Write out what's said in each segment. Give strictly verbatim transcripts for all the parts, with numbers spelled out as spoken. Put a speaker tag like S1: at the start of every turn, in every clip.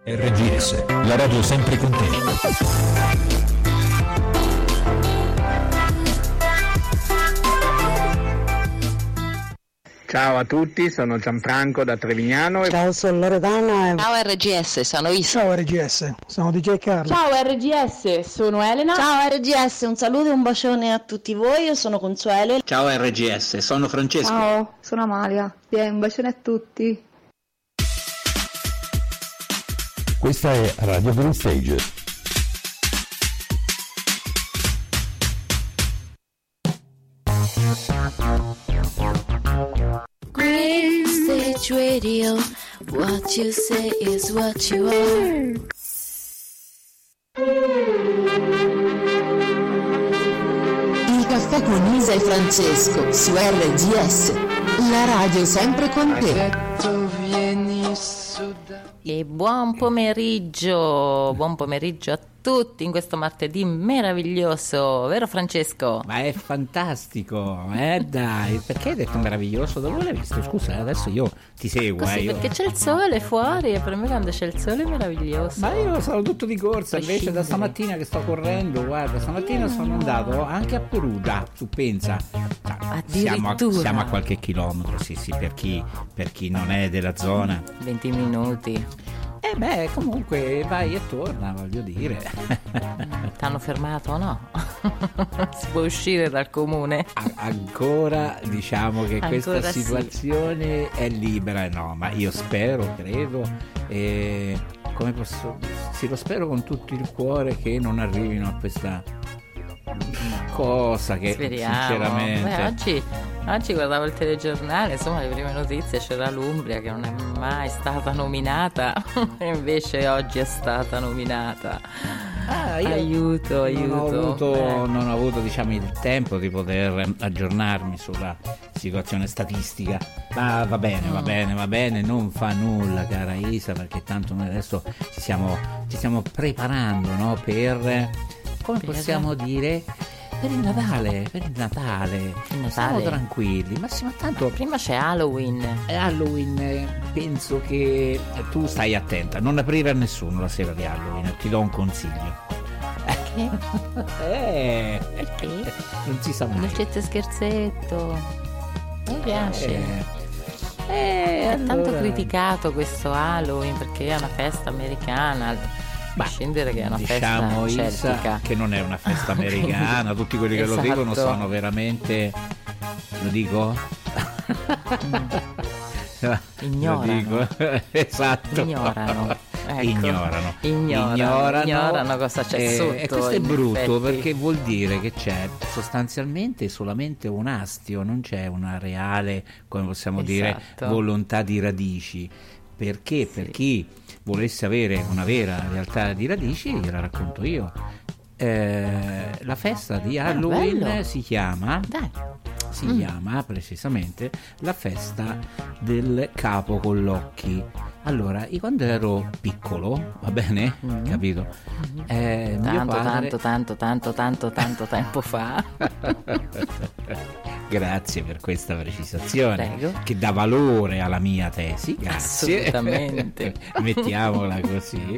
S1: R G S, la radio sempre con te.
S2: Ciao a tutti, sono Gianfranco da Trevignano. E...
S3: Ciao, sono Loredana. E...
S4: Ciao R G S, sono Isa.
S3: Ciao R G S, sono D J Carlo.
S5: Ciao R G S, sono Elena.
S6: Ciao R G S, un saluto e un bacione a tutti voi, io sono Consuelo.
S7: Ciao R G S, sono Francesco.
S8: Ciao, sono Amalia. Bien, un bacione a tutti.
S1: Questa è Radio Green Stage.
S9: Green Stage Radio, what you say is what you are.
S4: Il caffè con Isa e Francesco su R G S, la radio sempre con te.
S10: E buon pomeriggio, buon pomeriggio a tutti in questo martedì meraviglioso, vero Francesco?
S11: Ma è fantastico, eh dai, perché hai detto meraviglioso? Dove l'hai visto? Scusa, adesso io ti seguo.
S10: Così,
S11: eh, io...
S10: perché c'è il sole fuori e per me quando c'è il sole è meraviglioso.
S11: Ma io sono tutto di corsa, invece
S10: scendere.
S11: Da stamattina che sto correndo, guarda, stamattina sono andato anche a Perugia, su Penza. Cioè, siamo, a, siamo a qualche chilometro, sì sì, per chi, per chi non è della zona.
S10: venti minuti.
S11: Eh beh, comunque vai e torna, voglio dire.
S10: T'hanno fermato o no? Si può uscire dal comune?
S11: A- ancora diciamo che ancora questa situazione sì. È libera, no, ma io spero, credo, e come posso, sì, lo spero con tutto il cuore che non arrivino a questa cosa che
S10: speriamo.
S11: Sinceramente
S10: Beh, oggi, oggi guardavo il telegiornale, insomma le prime notizie, c'era l'Umbria che non è mai stata nominata e invece oggi è stata nominata. Ah, io aiuto, aiuto.
S11: Non ho avuto, eh. non ho avuto diciamo il tempo di poter aggiornarmi sulla situazione statistica, ma va bene, mm. va bene, va bene, non fa nulla cara Isa, perché tanto noi adesso ci stiamo, ci stiamo preparando, no, per... come per possiamo dire, per il Natale, per il Natale, il Natale. Siamo tranquilli, ma sì, ma tanto
S10: prima c'è Halloween.
S11: Halloween, penso che tu stai attenta, non aprire a nessuno la sera di Halloween, ti do un consiglio.
S10: Perché?
S11: eh,
S10: Perché?
S11: Non si sa mai.
S10: Dolcetto e scherzetto. Mi piace.
S11: Eh, eh,
S10: è
S11: allora...
S10: tanto criticato questo Halloween perché è una festa americana. A scendere che è una
S11: diciamo
S10: festa
S11: Isa,
S10: celtica,
S11: che non è una festa americana, tutti quelli che esatto. lo dicono sono veramente, lo dico?
S10: Ignorano.
S11: Lo dico. Esatto.
S10: Ignorano. Ecco.
S11: Ignorano.
S10: Ignorano.
S11: Ignorano.
S10: Ignorano cosa c'è
S11: eh,
S10: sotto.
S11: E questo è brutto
S10: effetti.
S11: Perché vuol dire che c'è sostanzialmente solamente un astio, non c'è una reale, come possiamo esatto. dire, volontà di radici. Perché? Sì. Per chi volesse avere una vera realtà di radici, gliela racconto io. Eh, la festa di Halloween
S10: ah,
S11: si chiama
S10: Dai.
S11: si
S10: mm.
S11: chiama precisamente la festa del capo con l'occhi. Allora, io quando ero piccolo, va bene? Mm. Capito?
S10: Mm.
S11: Eh,
S10: tanto,
S11: mio padre...
S10: tanto, tanto, tanto, tanto, tanto tempo fa.
S11: Grazie per questa precisazione.
S10: Prego.
S11: Che dà valore alla mia tesi. Grazie.
S10: Assolutamente.
S11: Mettiamola così.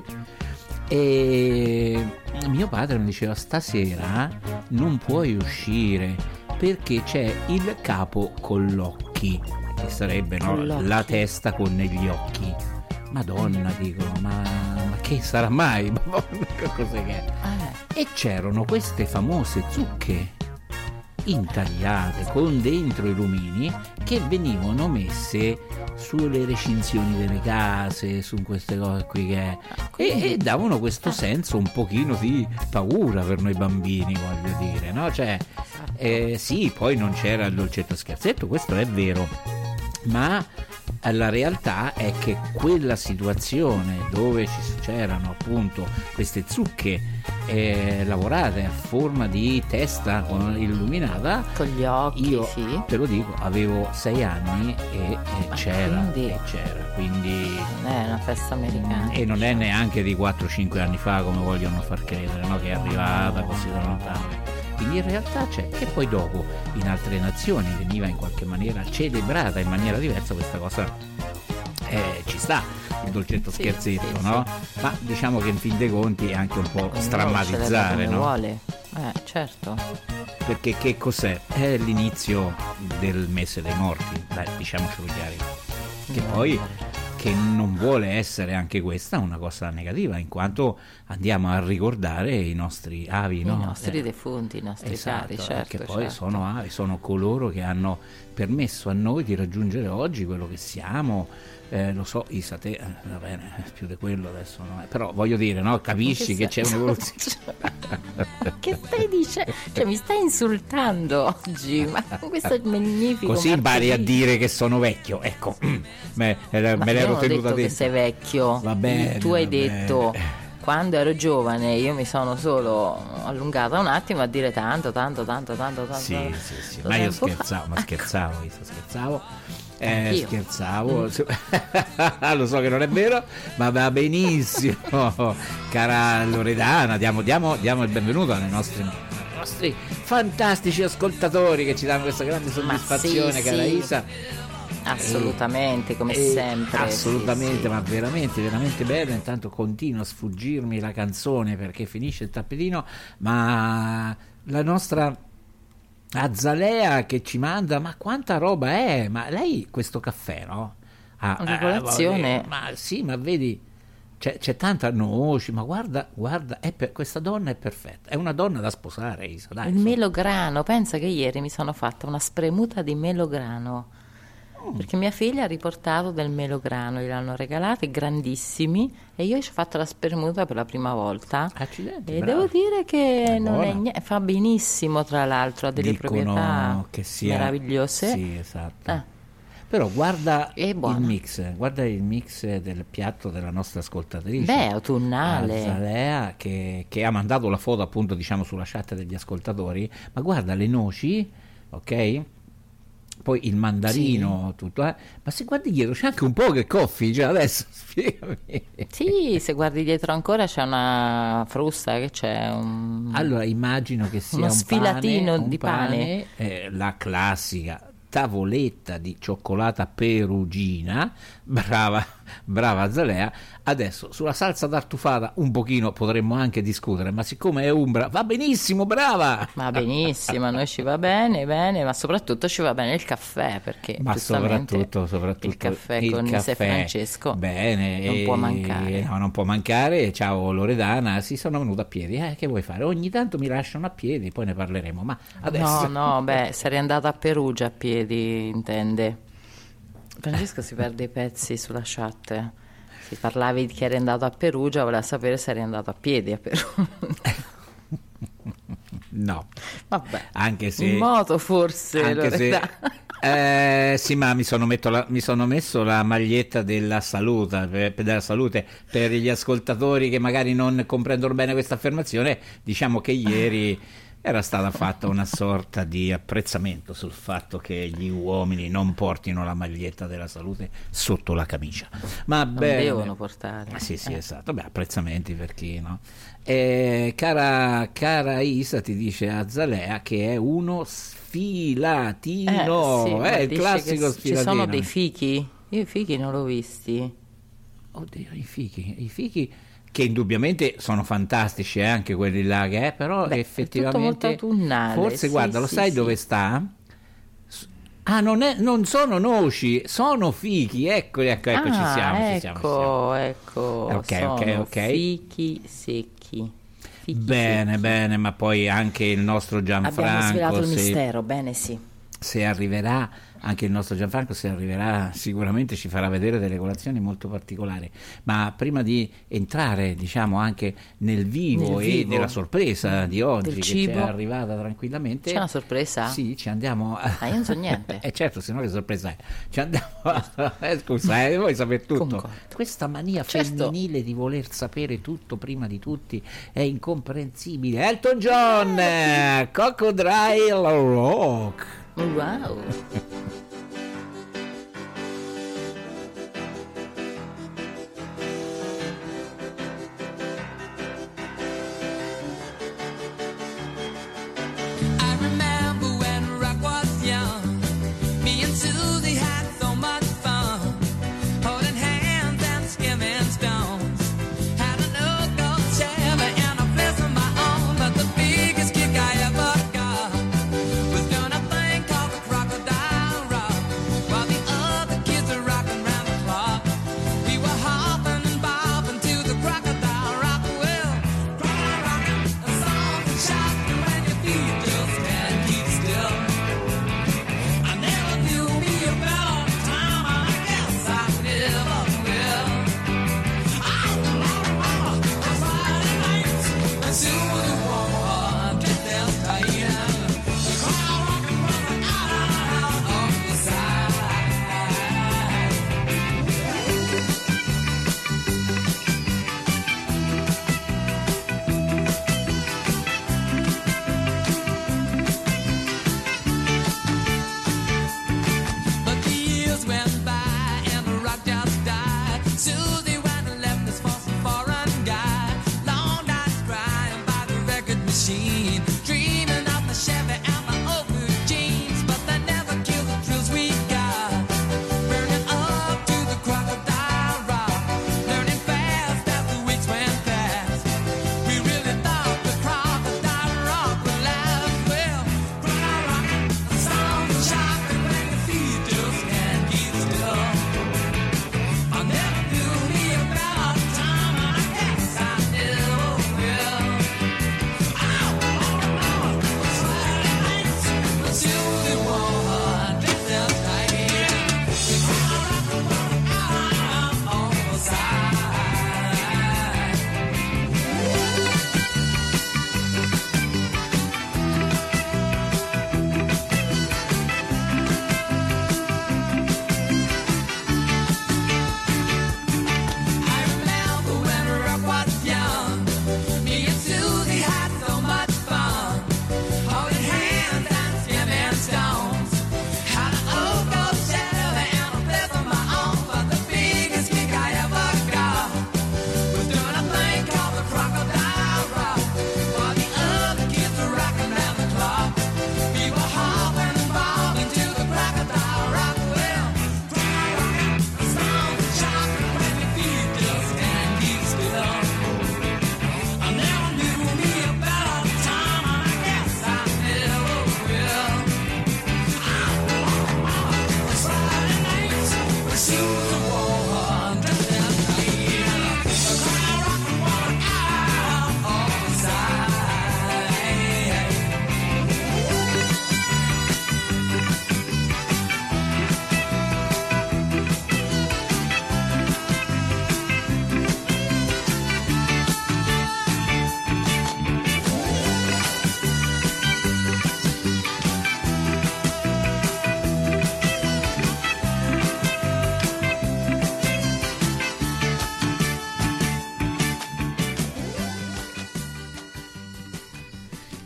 S11: E mio padre mi diceva: stasera non puoi uscire perché c'è il capo con l'occhi, che sarebbe no, la testa con gli occhi. Madonna, dico, ma, ma che sarà mai? Cos'è che è? Ah. E c'erano queste famose zucche intagliate con dentro i lumini che venivano messe sulle recinzioni delle case, su queste cose qui che e, e davano questo senso un pochino di paura per noi bambini, voglio dire, no? Cioè eh, sì, poi non c'era il dolcetto scherzetto, questo è vero, ma la realtà è che quella situazione dove ci c'erano appunto queste zucche eh, lavorate a forma di testa illuminata
S10: con gli occhi,
S11: io
S10: sì.
S11: te lo dico, avevo sei anni e, e c'era
S10: quindi,
S11: e c'era quindi
S10: non è una festa americana
S11: e non è neanche di quattro cinque anni fa come vogliono far credere, no? Che è arrivata così da lontano. Quindi in realtà c'è, che poi dopo in altre nazioni veniva in qualche maniera celebrata in maniera diversa, questa cosa eh, ci sta. dolcetto
S10: Sì,
S11: scherzetto,
S10: sì,
S11: no?
S10: sì.
S11: Ma diciamo che in fin dei conti è anche un po'
S10: Ognuno
S11: strammatizzare,
S10: celebra come
S11: no?
S10: vuole. Eh, certo.
S11: Perché che cos'è? È l'inizio del mese dei morti, dai, diciamocelo chiari. Che poi che non vuole essere anche questa una cosa negativa, in quanto andiamo a ricordare i nostri avi,
S10: I
S11: no?
S10: nostri
S11: Eh,
S10: defunti, i nostri
S11: esatto,
S10: cari, certo.
S11: che poi
S10: certo.
S11: sono avi, sono coloro che hanno permesso a noi di raggiungere oggi quello che siamo. Eh, lo so, Isa, te, eh, va bene, più di quello adesso no, però voglio dire, no? Capisci che,
S10: Che
S11: c'è
S10: se-
S11: un'evoluzione.
S10: Che stai dicendo? Cioè, mi stai insultando oggi, ma con questo magnifico
S11: Così impari a
S10: martedì.
S11: dire che sono vecchio, ecco, me, me
S10: Ma
S11: l'ero
S10: io non ho
S11: tenuta
S10: detto che
S11: dentro.
S10: sei vecchio.
S11: Va bene,
S10: tu hai
S11: va
S10: detto
S11: bene.
S10: quando ero giovane io mi sono solo allungata un attimo a dire tanto, tanto, tanto, tanto, tanto.
S11: Sì, sì, sì,
S10: tanto
S11: ma io
S10: tempo fa.
S11: scherzavo, ma scherzavo, Isa, scherzavo. Eh,
S10: Anch'io.
S11: scherzavo, lo so che non è vero, ma va benissimo, cara Loredana. Diamo, diamo, diamo il benvenuto ai nostri, ai nostri fantastici ascoltatori che ci danno questa grande soddisfazione,
S10: sì,
S11: cara
S10: sì.
S11: Isa.
S10: Assolutamente, come
S11: E-
S10: sempre.
S11: assolutamente,
S10: sì, sì.
S11: ma veramente, veramente bello. Intanto continua a sfuggirmi la canzone perché finisce il tappetino, ma la nostra Azalea che ci manda, ma quanta roba è? Ma lei questo caffè, no? Ah,
S10: Una
S11: eh,
S10: colazione.
S11: voglio- ma sì, ma vedi, c'è, c'è tanta noce, ma guarda, guarda, è per- questa donna è perfetta, è una donna da sposare, Isa, dai.
S10: Il
S11: su.
S10: melograno, pensa che ieri mi sono fatta una spremuta di melograno. Perché mia figlia ha riportato del melograno, gliel'hanno regalati grandissimi e io ci ho fatto la spremuta per la prima volta.
S11: Accidenti,
S10: E
S11: brava.
S10: devo dire che
S11: È
S10: non è
S11: buona.
S10: niente, fa benissimo, tra l'altro, ha delle
S11: Dicono
S10: proprietà
S11: che sia
S10: meravigliose.
S11: Sì, esatto.
S10: Ah.
S11: Però guarda
S10: È
S11: il
S10: buona.
S11: mix, guarda il mix del piatto della nostra ascoltatrice.
S10: Beh, autunnale.
S11: Azalea, che, che ha mandato la foto appunto diciamo sulla chat degli ascoltatori, ma guarda le noci, ok? Poi il mandarino, tutto, eh? Ma se guardi dietro c'è anche un po' che coffee, cioè adesso spiegami.
S10: Sì, se guardi dietro ancora c'è una frusta, che c'è un...
S11: Allora immagino che sia
S10: Uno
S11: un
S10: sfilatino
S11: pane, un
S10: di pane.
S11: eh, la classica tavoletta di cioccolata perugina, brava, brava Azalea. Adesso sulla salsa tartufata un pochino potremmo anche discutere, ma siccome è umbra va benissimo, brava!
S10: Va benissimo, a noi ci va bene, bene, ma soprattutto ci va bene il caffè, perché
S11: Ma
S10: giustamente
S11: soprattutto, soprattutto
S10: il caffè
S11: il
S10: con Isa
S11: caffè,
S10: e Francesco
S11: bene,
S10: non
S11: e-
S10: può mancare.
S11: no, non può mancare. Ciao Loredana, si sono venuta a piedi, eh, che vuoi fare? Ogni tanto mi lasciano a piedi, poi ne parleremo, ma adesso...
S10: No, no, beh, sarei andata a Perugia a piedi, intende. Francesco si perde i pezzi sulla chat. Si parlavi di che eri andato a Perugia, voleva sapere se eri andato a piedi a Perugia.
S11: No,
S10: Vabbè,
S11: anche se...
S10: in moto forse.
S11: Anche se,
S10: Loredana.
S11: eh, sì, ma mi sono, metto la- mi sono messo la maglietta della salute per, per- della salute per gli ascoltatori che magari non comprendono bene questa affermazione. Diciamo che ieri era stata fatta una sorta di apprezzamento sul fatto che gli uomini non portino la maglietta della salute sotto la camicia, ma
S10: Non
S11: bene.
S10: devono portare.
S11: Sì, sì,
S10: Eh.
S11: esatto. Beh, apprezzamenti per chi, no? Eh, cara, cara Isa, ti dice Azalea che è uno sfilatino,
S10: Eh, sì, ma
S11: è il
S10: dice
S11: classico
S10: che
S11: sfilatino.
S10: ci sono dei fichi? Io i fichi non l'ho visti.
S11: Oddio, i fichi, i fichi che indubbiamente sono fantastici, eh, anche quelli là, che è, però
S10: Beh,
S11: effettivamente
S10: è tutto molto autunnale,
S11: forse
S10: sì,
S11: guarda, lo
S10: sì,
S11: sai
S10: sì.
S11: dove sta? S- Ah, non, è, non sono noci, sono fichi, eccoli, ecco, ecco, ci
S10: Ah,
S11: siamo,
S10: ecco,
S11: ci siamo, ci siamo.
S10: ecco,
S11: Ok,
S10: sono
S11: ok, ok.
S10: fichi secchi. Fichi
S11: Bene,
S10: secchi.
S11: bene, ma poi anche il nostro
S10: Abbiamo
S11: Gianfranco,
S10: svelato il
S11: se-
S10: mistero, bene sì.
S11: se arriverà, anche il nostro Gianfranco se arriverà sicuramente ci farà vedere delle colazioni molto particolari, ma prima di entrare diciamo anche nel vivo,
S10: Nel
S11: e
S10: vivo.
S11: nella sorpresa di oggi
S10: Del
S11: che ci
S10: cibo.
S11: è arrivata tranquillamente,
S10: C'è una sorpresa?
S11: sì, ci andiamo a...
S10: Ah, io non so niente.
S11: Eh certo, se no che sorpresa è? Ci andiamo a... eh, scusa, eh, vuoi sapere tutto?
S10: Comunque.
S11: Questa mania
S10: Certo.
S11: femminile di voler sapere tutto prima di tutti è incomprensibile. Elton John, eh, Crocodile Rock.
S10: Wow.
S12: I remember when rock was young. Me and Susie had so much fun, holding hands and skimming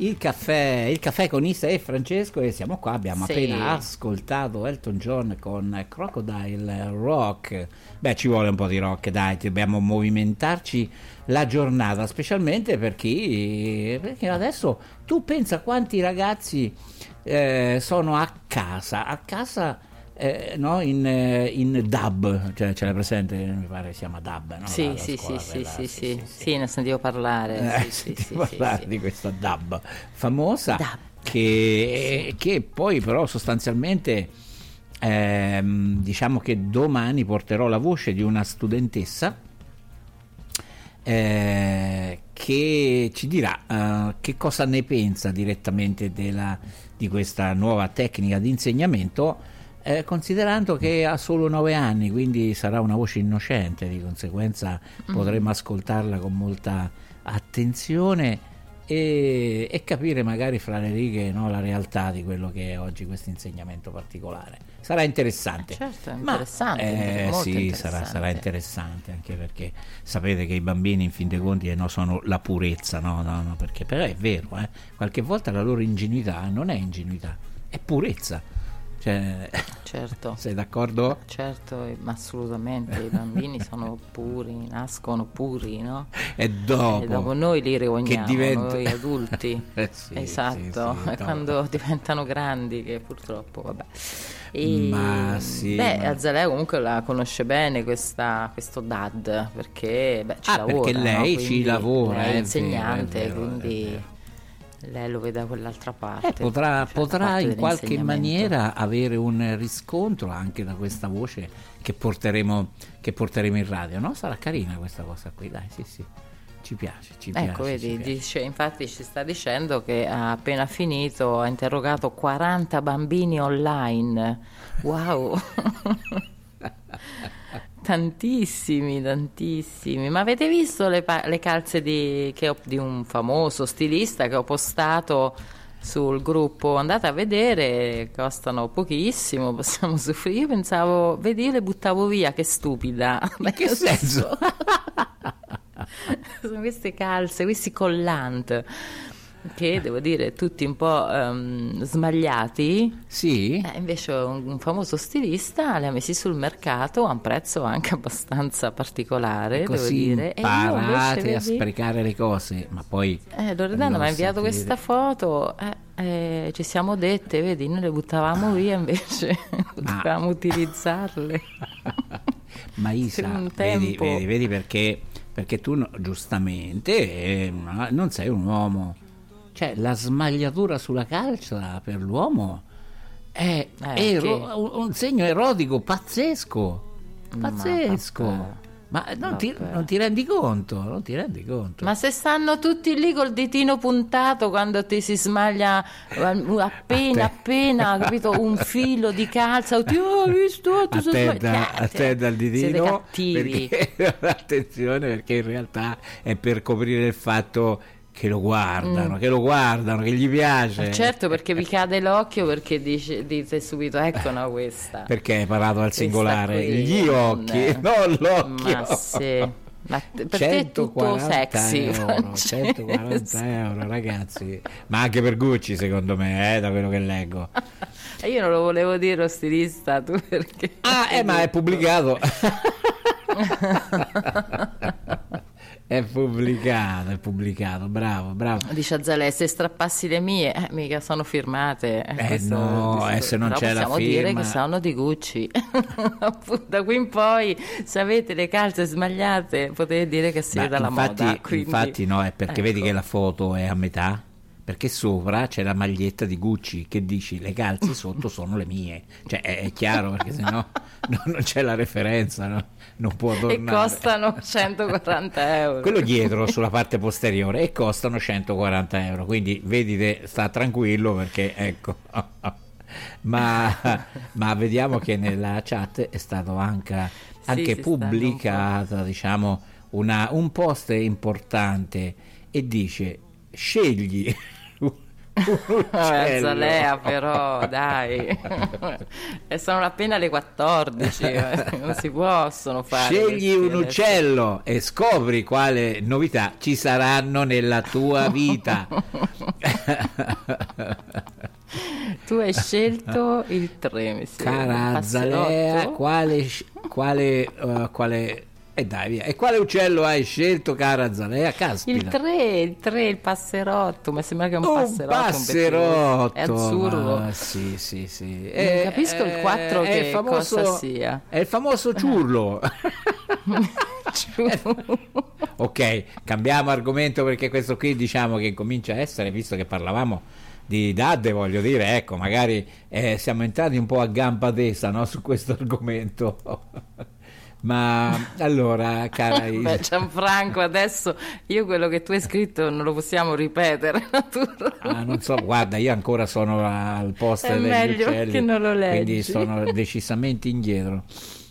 S11: il caffè, il caffè con Isa e Francesco, e siamo qua, abbiamo
S10: Sì.
S11: appena ascoltato Elton John con Crocodile Rock. Beh, ci vuole un po' di rock, dai, dobbiamo movimentarci la giornata, specialmente per chi, perché adesso tu pensa quanti ragazzi eh, sono a casa, a casa eh, no, in, eh, in dub, cioè ce l'hai presente, mi pare si chiama dub, no?
S10: Sì,
S11: La- la
S10: sì,
S11: scuola
S10: sì, sì,
S11: quella,
S10: sì, sì, sì, ne sentivo parlare.
S11: Eh,
S10: sì, sì,
S11: sentivo
S10: sì,
S11: parlare
S10: sì,
S11: di questa dub famosa
S10: Dub.
S11: Che, che poi però sostanzialmente ehm, diciamo che domani porterò la voce di una studentessa eh, che ci dirà eh, che cosa ne pensa direttamente della, di questa nuova tecnica di insegnamento, eh, considerando che ha solo nove anni, quindi sarà una voce innocente, di conseguenza potremo ascoltarla con molta attenzione e, e capire magari fra le righe, no, la realtà di quello che è oggi questo insegnamento particolare. Sarà interessante.
S10: Certo, è
S11: Ma,
S10: interessante,
S11: eh,
S10: molto
S11: sì,
S10: interessante.
S11: sarà, sarà interessante, anche perché sapete che i bambini in fin dei conti eh, no, sono la purezza, no, no, no, perché però è vero, eh, qualche volta la loro ingenuità non è ingenuità, è purezza. Cioè,
S10: Certo.
S11: sei d'accordo?
S10: Certo, eh, ma assolutamente, i bambini sono puri, nascono puri, no?
S11: E dopo,
S10: E dopo noi li rogniamo,
S11: che diventa-
S10: noi adulti.
S11: Eh sì,
S10: Esatto,
S11: sì, sì,
S10: è
S11: dopo.
S10: quando diventano grandi che purtroppo, vabbè. E,
S11: Ma sì,
S10: beh,
S11: ma-
S10: Azzalea comunque la conosce bene questa, questo D A D, perché beh, ci
S11: Ah,
S10: lavora,
S11: perché lei
S10: no?
S11: ci
S10: Quindi
S11: lavora,
S10: lei
S11: è
S10: è
S11: vero,
S10: insegnante,
S11: è vero, è
S10: quindi
S11: vero.
S10: lei lo vede da quell'altra parte.
S11: Eh, potrà,
S10: cioè,
S11: potrà
S10: la parte
S11: in qualche
S10: dell'insegnamento.
S11: maniera avere un riscontro anche da questa voce che porteremo, che porteremo in radio, no? Sarà carina questa cosa qui, dai, sì, sì, ci piace, ci piace.
S10: Ecco,
S11: ci
S10: vedi,
S11: piace.
S10: dice, infatti ci sta dicendo che ha appena finito, ha interrogato quaranta bambini online. Wow! Tantissimi, tantissimi. Ma avete visto le, pa- le calze di, che ho- di un famoso stilista che ho postato sul gruppo? Andate a vedere, costano pochissimo, possiamo soffrire. Io pensavo, vedi, io le buttavo via, che stupida.
S11: In che senso?
S10: Sono queste calze, questi collant che devo dire tutti un po' ehm, smagliati.
S11: Sì.
S10: Eh, invece un, un famoso stilista li ha messi sul mercato a un prezzo anche abbastanza particolare, devo
S11: Così
S10: dire. E io
S11: imparate
S10: invece,
S11: a
S10: vedi,
S11: sprecare le cose, ma poi
S10: eh, Loredana mi ha inviato
S11: sapete.
S10: questa foto, eh, eh, ci siamo dette, vedi, noi le buttavamo via, invece potevamo utilizzarle.
S11: Ma Isa,
S10: Per un
S11: vedi,
S10: tempo.
S11: vedi, vedi perché, perché tu no- giustamente eh, non sei un uomo, cioè la smagliatura sulla calza per l'uomo è,
S10: Eh,
S11: ero-
S10: che-
S11: un, un segno erotico pazzesco, pazzesco.
S10: vabbè.
S11: Ma non ti,
S10: Vabbè.
S11: non ti rendi conto, non ti rendi conto.
S10: Ma se stanno tutti lì col ditino puntato quando ti si smaglia eh, appena appena, capito, un filo di calza, ti ho visto, ti sono
S11: Attenta,
S10: sbagliate.
S11: attenta al
S10: Siete
S11: ditino,
S10: cattivi.
S11: perché, attenzione, perché in realtà è per coprire il fatto che lo guardano,
S10: Mm.
S11: che lo guardano, che gli piace.
S10: Certo, perché vi cade l'occhio, perché dice, dite subito, ecco, no, questa.
S11: Perché hai parlato al
S10: Questa
S11: singolare,
S10: qui,
S11: gli occhi,
S10: non-
S11: non l'occhio.
S10: Ma sì. Ma t- per te è tutto
S11: centoquaranta
S10: sexy,
S11: euro,
S10: Francesco.
S11: centoquaranta euro, ragazzi, ma anche per Gucci secondo me, eh, da quello che leggo.
S10: Io non lo volevo dire lo stilista, tu perché?
S11: Ah, eh, ma è pubblicato. È pubblicato, è pubblicato, bravo, bravo.
S10: Dice Azzalea, se strappassi le mie, eh, mica sono firmate. Eh,
S11: Eh,
S10: questo-
S11: no,
S10: questo-
S11: eh, se non
S10: però
S11: c'è la
S10: possiamo dire
S11: firma.
S10: che sono di Gucci. Da qui in poi, se avete le calze smagliate, potete dire che siete
S11: Ma
S10: dalla
S11: infatti,
S10: moda. Quindi...
S11: infatti no, è perché vedi
S10: Ecco.
S11: che la foto è a metà, perché sopra c'è la maglietta di Gucci che dici le calze sotto sono le mie, cioè è, è chiaro, perché sennò no, non c'è la referenza, no? Non può
S10: E
S11: tornare.
S10: costano centoquaranta euro.
S11: Quello dietro sulla parte posteriore e costano centoquaranta euro, quindi vedi te, sta tranquillo perché ecco. ma, ma vediamo che nella chat è stato anche, anche
S10: si stanno un
S11: pubblicata diciamo una, un post importante e dice scegli un
S10: Vabbè,
S11: uccello.
S10: Azzalea, però dai, e sono appena le quattordici, eh, non si possono fare.
S11: Scegli
S10: questi
S11: un
S10: adesso.
S11: uccello e scopri quale novità ci saranno nella tua vita.
S10: Tu hai scelto il tre, mi sembra.
S11: Cara Zalea, quale quale uh, quale e eh dai via. E quale uccello hai scelto, cara Zalea? Caspita.
S10: Il tre, il tre, il passerotto. Mi sembra che è un,
S11: un
S10: passerotto.
S11: passerotto.
S10: È azzurro.
S11: Ah, sì, sì, sì.
S10: Non
S11: è,
S10: capisco
S11: è,
S10: il quattro che
S11: il famoso,
S10: cosa sia.
S11: È il famoso ciurlo. Ok, cambiamo argomento, perché questo qui diciamo che comincia a essere, visto che parlavamo di Dadde, voglio dire, ecco, magari eh, siamo entrati un po' a gamba tesa, no, su questo argomento. Ma allora, cara
S10: Beh, Gianfranco, adesso io quello che tu hai scritto non lo possiamo ripetere.
S11: Ah, non so, guarda, io ancora sono al posto
S10: è
S11: degli
S10: meglio
S11: uccelli,
S10: che non lo leggi.
S11: quindi sono decisamente indietro.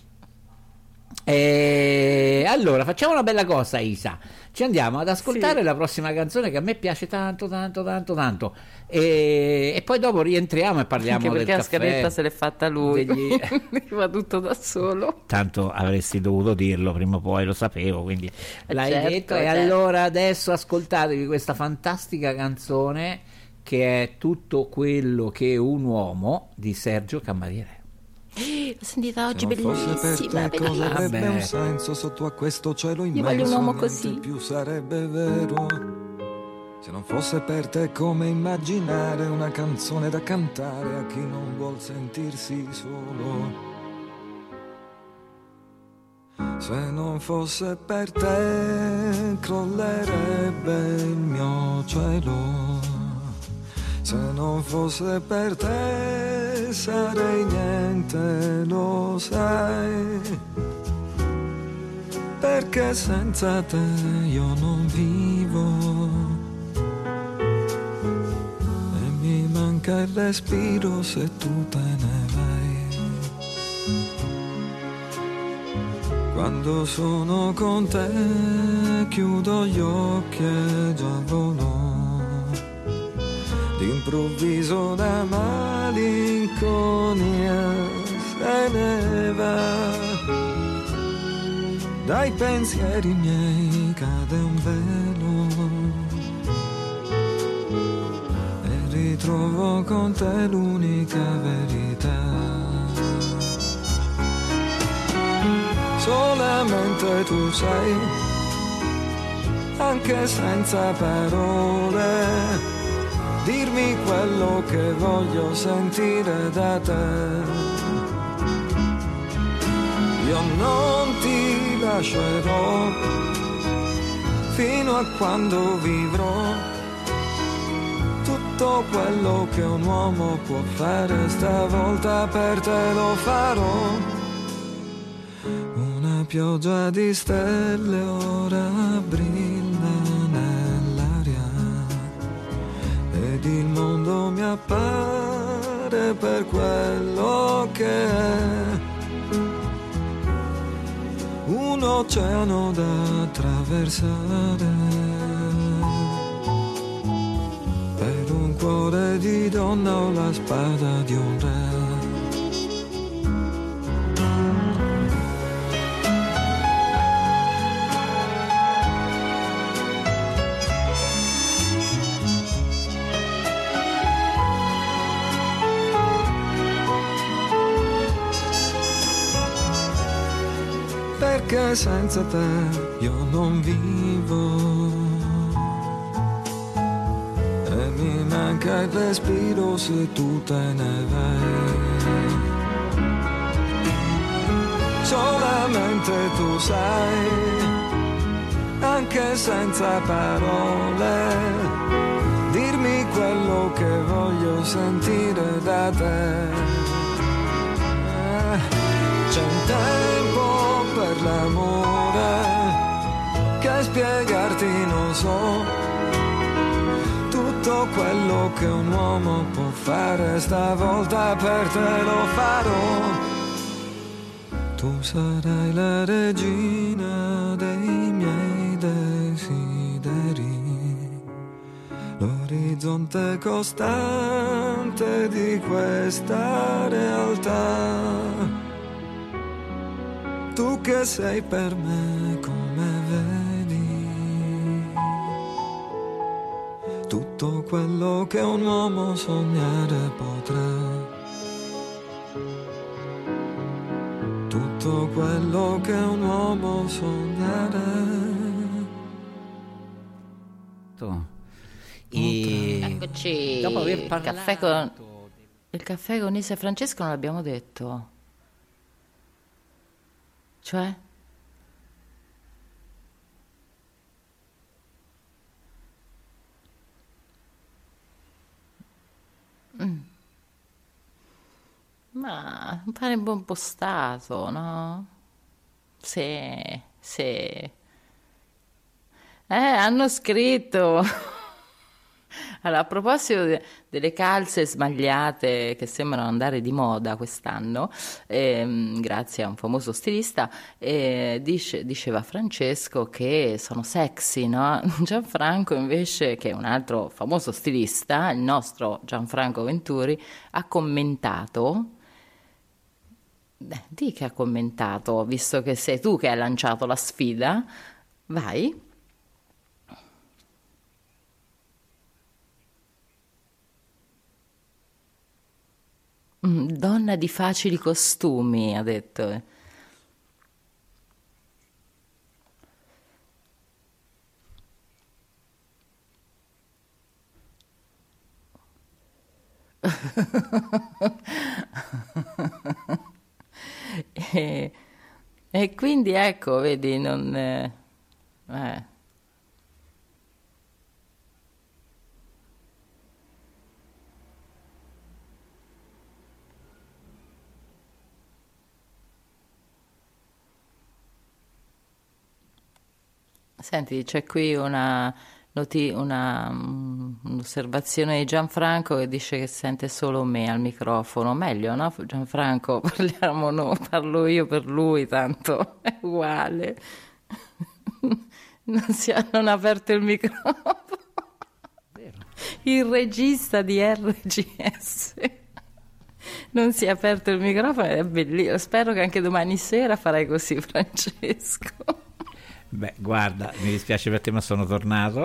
S11: E allora facciamo una bella cosa, Isa, ci andiamo ad ascoltare sì. la prossima canzone, che a me piace tanto tanto tanto tanto, e, e poi dopo rientriamo e parliamo
S10: anche perché
S11: del
S10: la
S11: caffè,
S10: scaletta se l'è fatta lui,
S11: degli...
S10: fa tutto da solo,
S11: tanto avresti dovuto dirlo prima o poi, lo sapevo, quindi
S10: eh
S11: l'hai
S10: certo,
S11: detto,
S10: certo.
S11: E allora adesso ascoltatevi questa fantastica canzone che è Tutto quello che un uomo, di Sergio Camariere.
S9: L'ho sentita oggi,
S13: se non
S9: bellissima,
S13: fosse per te, cosa
S9: bellissima.
S13: avrebbe un senso sotto a questo cielo immenso?
S9: Io voglio un uomo
S13: niente
S9: così.
S13: più sarebbe vero. Se non fosse per te, come immaginare una canzone da cantare a chi non vuol sentirsi solo? Se non fosse per te, crollerebbe il mio cielo. Se non fosse per te, sarei niente, lo sai. Perché senza te io non vivo. E mi manca il respiro se tu te ne vai. Quando sono con te, chiudo gli occhi e già volo. D'improvviso la malinconia se ne va. Dai pensieri miei cade un velo e ritrovo con te l'unica verità. Solamente tu sai, anche senza parole, dirmi quello che voglio sentire da te. Io non ti lascerò fino a quando vivrò. Tutto quello che un uomo può fare, stavolta per te lo farò. Una pioggia di stelle ora brilla ed il mondo mi appare per quello che è, un oceano da attraversare, per un cuore di donna o la spada di un re. Perché senza te io non vivo e mi manca il respiro se tu te ne vai. Solamente tu sai, anche senza parole, dirmi quello che voglio sentire da te. C'è un tempo per l'amore che spiegarti non so. Tutto quello che un uomo può fare, stavolta per te lo farò. Tu sarai la regina dei miei desideri, l'orizzonte costante di questa realtà. Tu che sei per me come vedi, tutto quello che un uomo sognare potrà, tutto quello che un uomo sognare.
S10: E eccoci. Dopo aver parlato... il, caffè con... il caffè con Isa e Francesco non l'abbiamo detto. Cioè? Mm. Ma pare in buon postato, no? Sì, sì. Eh, hanno scritto. Allora, a proposito de- delle calze smagliate che sembrano andare di moda quest'anno, ehm, grazie a un famoso stilista, eh, dice, diceva Francesco che sono sexy, no? Gianfranco invece, che è un altro famoso stilista, il nostro Gianfranco Venturi, ha commentato. Beh, di che ha commentato, visto che sei tu che hai lanciato la sfida, vai. Donna di facili costumi, ha detto. e, e quindi ecco, vedi, non... Eh, eh. Senti, c'è qui una, noti- una um, un'osservazione di Gianfranco che dice che sente solo me al microfono. Meglio, no? Gianfranco, parliamo, no? Parlo io per lui, tanto è uguale. Non, si ha, non ha aperto il microfono. Vero. Il regista di R G S non si è aperto il microfono, è bellissimo. Spero che anche domani sera farai così, Francesco.
S11: Beh, guarda, mi dispiace per te, ma sono tornato.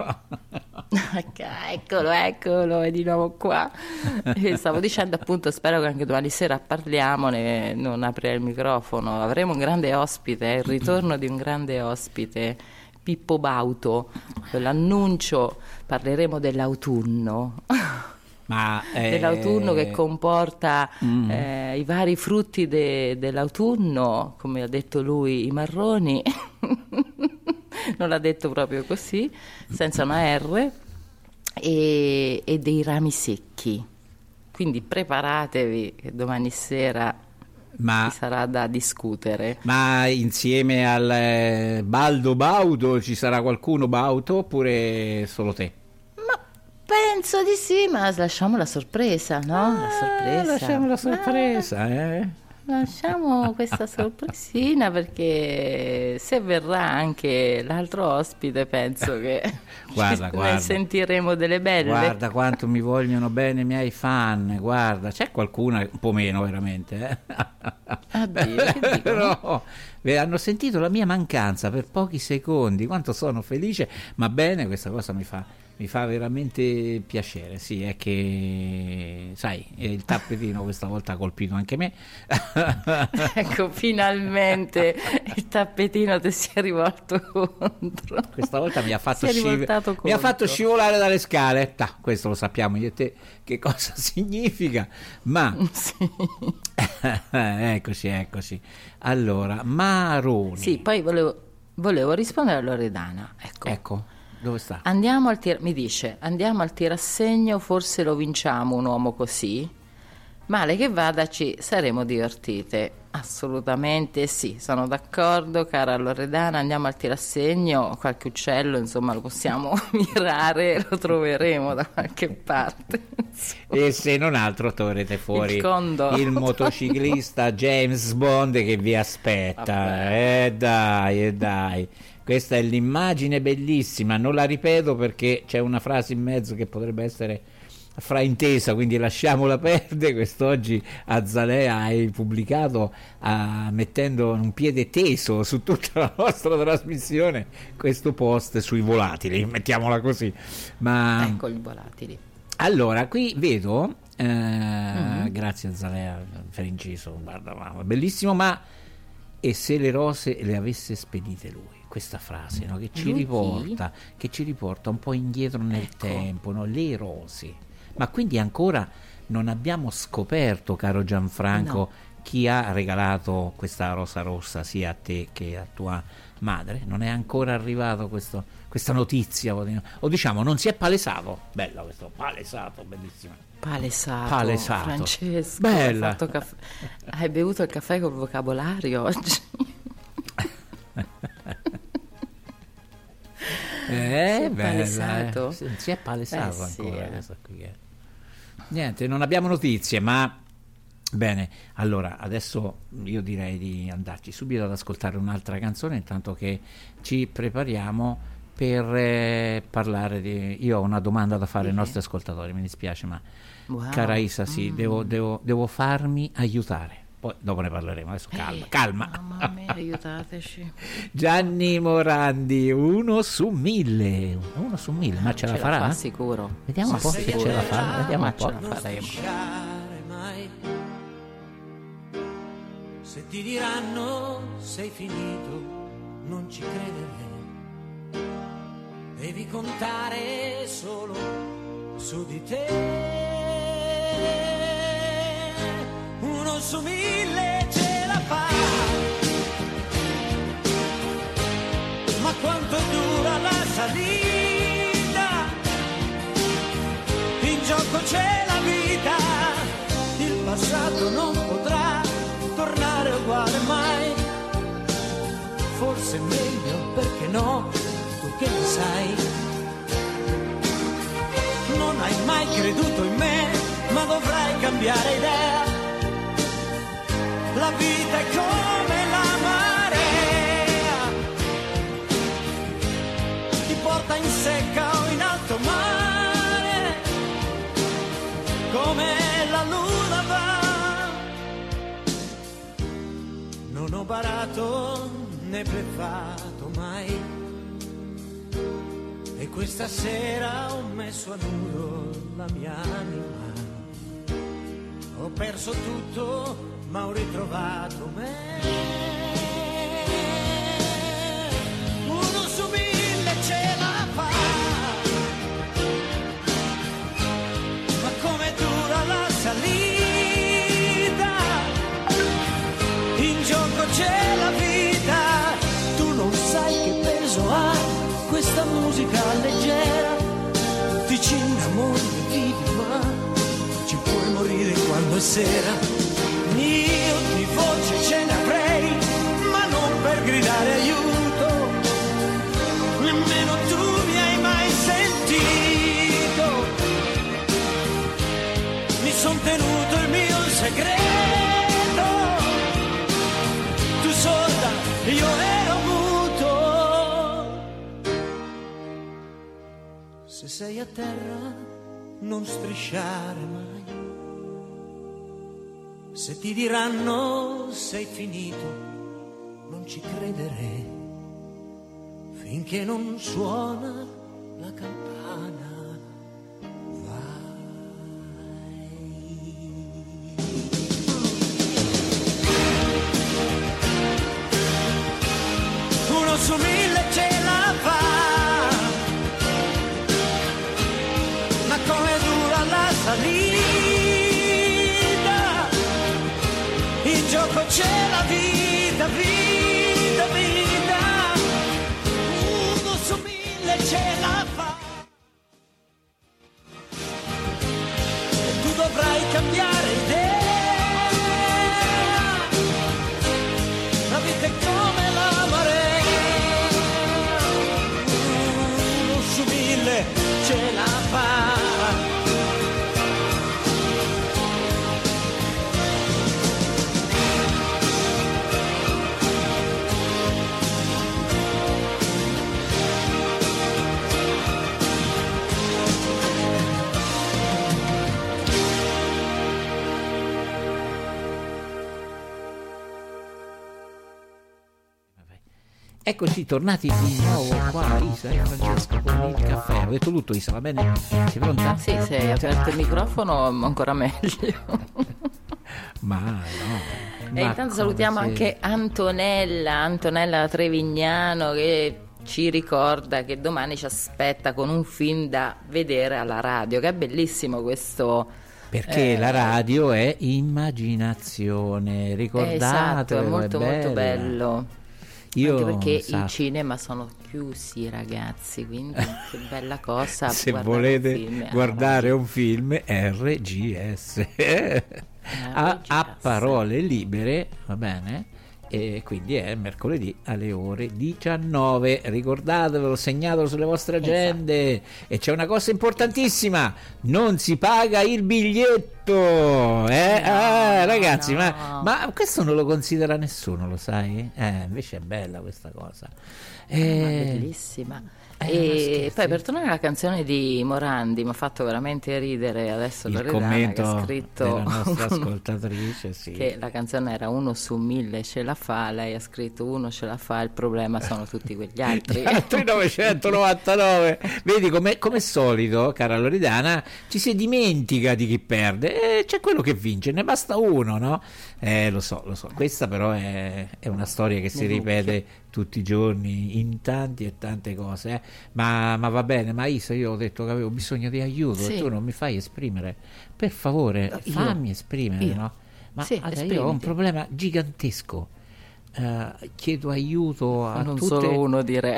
S10: Eccolo, eccolo, è di nuovo qua. E stavo dicendo appunto, spero che anche domani sera parliamone, non aprire il microfono. Avremo un grande ospite, il ritorno di un grande ospite, Pippo Baudo. L'annuncio, parleremo dell'autunno. Ma, eh, dell'autunno che comporta mm. eh, i vari frutti de- dell'autunno, come ha detto lui, i marroni. Non l'ha detto proprio così, senza una R, e, e dei rami secchi. Quindi preparatevi che domani sera ma, ci sarà da discutere.
S11: Ma insieme al eh, Baldo Baudo ci sarà qualcuno Baudo oppure solo te?
S10: Penso di sì, ma lasciamo la sorpresa, no?
S11: Ah,
S10: la sorpresa.
S11: Lasciamo la sorpresa, ah, eh.
S10: Lasciamo questa sorpresina, perché se verrà anche l'altro ospite penso che
S11: guarda,
S10: ne
S11: guarda, sentiremo delle belle. Guarda quanto mi vogliono bene i miei fan, guarda, c'è qualcuna un po' meno veramente, eh?
S10: Addio, che
S11: però hanno sentito la mia mancanza per pochi secondi, quanto sono felice, ma bene, questa cosa mi fa mi fa veramente piacere. Sì, è che sai, il tappetino questa volta ha colpito anche me.
S10: Ecco, finalmente il tappetino ti si è rivolto contro.
S11: Questa volta mi ha fatto, sciv- mi ha fatto scivolare dalle scale. Ta, questo lo sappiamo io e te che cosa significa, ma sì. eccoci, eccoci. Allora, Maroni.
S10: Sì, poi volevo, volevo rispondere a Loredana. Ecco.
S11: Ecco. Dove sta?
S10: Andiamo al tir- mi dice, andiamo al tirassegno, forse lo vinciamo un uomo così. Male che vada, ci saremo divertite. Assolutamente sì, sono d'accordo, cara Loredana, andiamo al tirassegno, qualche uccello, insomma, lo possiamo mirare, lo troveremo da qualche parte.
S11: E se non altro troverete fuori il, il motociclista James Bond che vi aspetta. E eh dai, e eh dai. Questa è l'immagine bellissima, non la ripeto perché c'è una frase in mezzo che potrebbe essere fraintesa, quindi lasciamola perdere. Quest'oggi Azalea hai pubblicato uh, mettendo un piede teso su tutta la nostra trasmissione questo post sui volatili, mettiamola così. Ma
S10: ecco i volatili.
S11: Allora, qui vedo eh,
S10: mm-hmm.
S11: grazie Azalea per inciso, guarda, mamma, bellissimo. Ma e se le rose le avesse spedite lui? Questa frase, no? che ci
S10: lui
S11: riporta chi? che ci riporta un po' indietro nel
S10: ecco.
S11: tempo, no? Le rose. Ma quindi ancora non abbiamo scoperto, caro Gianfranco, no. chi ha regalato questa rosa rossa sia a te che a tua madre? Non è ancora arrivato questo, questa notizia, o diciamo non si è palesato. Bella questo, palesato, bellissima.
S10: Palesato,
S11: palesato.
S10: Francesco,
S11: bella.
S10: Hai, fatto caffè. Hai bevuto il caffè col vocabolario oggi?
S11: Eh,
S10: si è
S11: bella,
S10: palesato?
S11: Eh. Si, si è palesato
S10: eh, sì,
S11: ancora
S10: eh.
S11: questa qui. Eh. Niente, non abbiamo notizie, ma bene, allora adesso io direi di andarci subito ad ascoltare un'altra canzone intanto che ci prepariamo per eh, parlare di... Io ho una domanda da fare sì. ai nostri ascoltatori, mi dispiace, ma
S10: wow.
S11: cara Isa, sì, mm. devo, devo, devo farmi aiutare. Poi dopo ne parleremo, adesso calma,
S10: Ehi,
S11: calma.
S10: Mamma mia, aiutateci.
S11: Gianni Morandi, uno su mille, uno su mille, ma ce, ce la farà?
S10: La fa sicuro.
S11: Vediamo un po' se ce la fa, vediamo un po'.
S10: Ce la faremo.
S12: Mai. Se ti diranno sei finito, non ci credere. Devi contare solo su di te. Uno su mille ce la fa, ma quanto dura la salita? In gioco c'è la vita, il passato non potrà tornare uguale mai. Forse è meglio, perché no, tu che ne sai. Non hai mai creduto in me, ma dovrai cambiare idea. La vita è come la marea, ti porta in secca o in alto mare, come la luna va. Non ho barato né bleffato mai, e questa sera ho messo a nudo la mia anima. Ho perso tutto, ma ho ritrovato me. Uno su mille ce la fa, ma come dura la salita? In gioco c'è la vita, tu non sai che peso ha questa musica leggera. Ti ci innamori e vivi, ma ci puoi morire quando è sera. Io di voce ce ne avrei, ma non per gridare aiuto. Nemmeno tu mi hai mai sentito. Mi son tenuto il mio segreto. Tu sorda, io ero muto. Se sei a terra, non strisciare mai. Se ti diranno sei finito, non ci credere, finché non suona la campana. Vai. Uno su mille ce la fa, ma come dura la salita? In gioco c'è la vita, vita, vita. Uno su mille ce la fa. E tu dovrai cambiare idea. La vita è come la marea. Uno su mille ce la fa.
S11: Eccoci tornati di nuovo qua, Isa e Francesco con il caffè. Ho detto tutto, Isa, va bene? Sei pronta?
S10: Sì, se hai aperto il microfono ancora meglio.
S11: Ma no.
S10: E
S11: ma
S10: intanto salutiamo
S11: se...
S10: anche Antonella, Antonella Trevignano, che ci ricorda che domani ci aspetta con un film da vedere alla radio, che è bellissimo questo.
S11: Perché
S10: eh,
S11: la radio è immaginazione, ricordatelo,
S10: esatto, è molto
S11: è
S10: molto bello.
S11: Io,
S10: anche perché
S11: sa...
S10: i cinema sono chiusi, ragazzi, quindi che bella cosa.
S11: Se
S10: volete
S11: volete un guardare un film, R G S a, a parole libere, va bene? E quindi è mercoledì alle ore diciannove, ricordatevelo, segnatelo sulle vostre agende. Esatto. E c'è una cosa importantissima: non si paga il biglietto, eh? no, ah, ragazzi, no. Ma, ma questo non lo considera nessuno, lo sai? Eh, invece è bella questa cosa,
S10: è
S11: eh,
S10: bellissima. E poi per tornare alla canzone di Morandi, mi ha fatto veramente ridere adesso
S11: il
S10: Loredana,
S11: commento
S10: che ha scritto
S11: della nostra ascoltatrice, sì.
S10: Che la canzone era uno su mille ce la fa, lei ha scritto uno ce la fa, il problema sono tutti quegli altri.
S11: Gli altri novecentonovantanove. Vedi, come è solito, cara Loredana, ci si dimentica di chi perde, e c'è quello che vince, ne basta uno, no? Eh, lo so, lo so. Questa però è, è una storia che si ripete tutti i giorni in tanti e tante cose, eh. ma, ma va bene. Ma Isa, io ho detto che avevo bisogno di aiuto, sì. E tu non mi fai esprimere, per favore, io, fammi esprimere, io. No? Ma
S10: sì,
S11: allora, io ho un problema gigantesco, uh, chiedo aiuto a
S10: non
S11: tutte...
S10: solo uno, direi.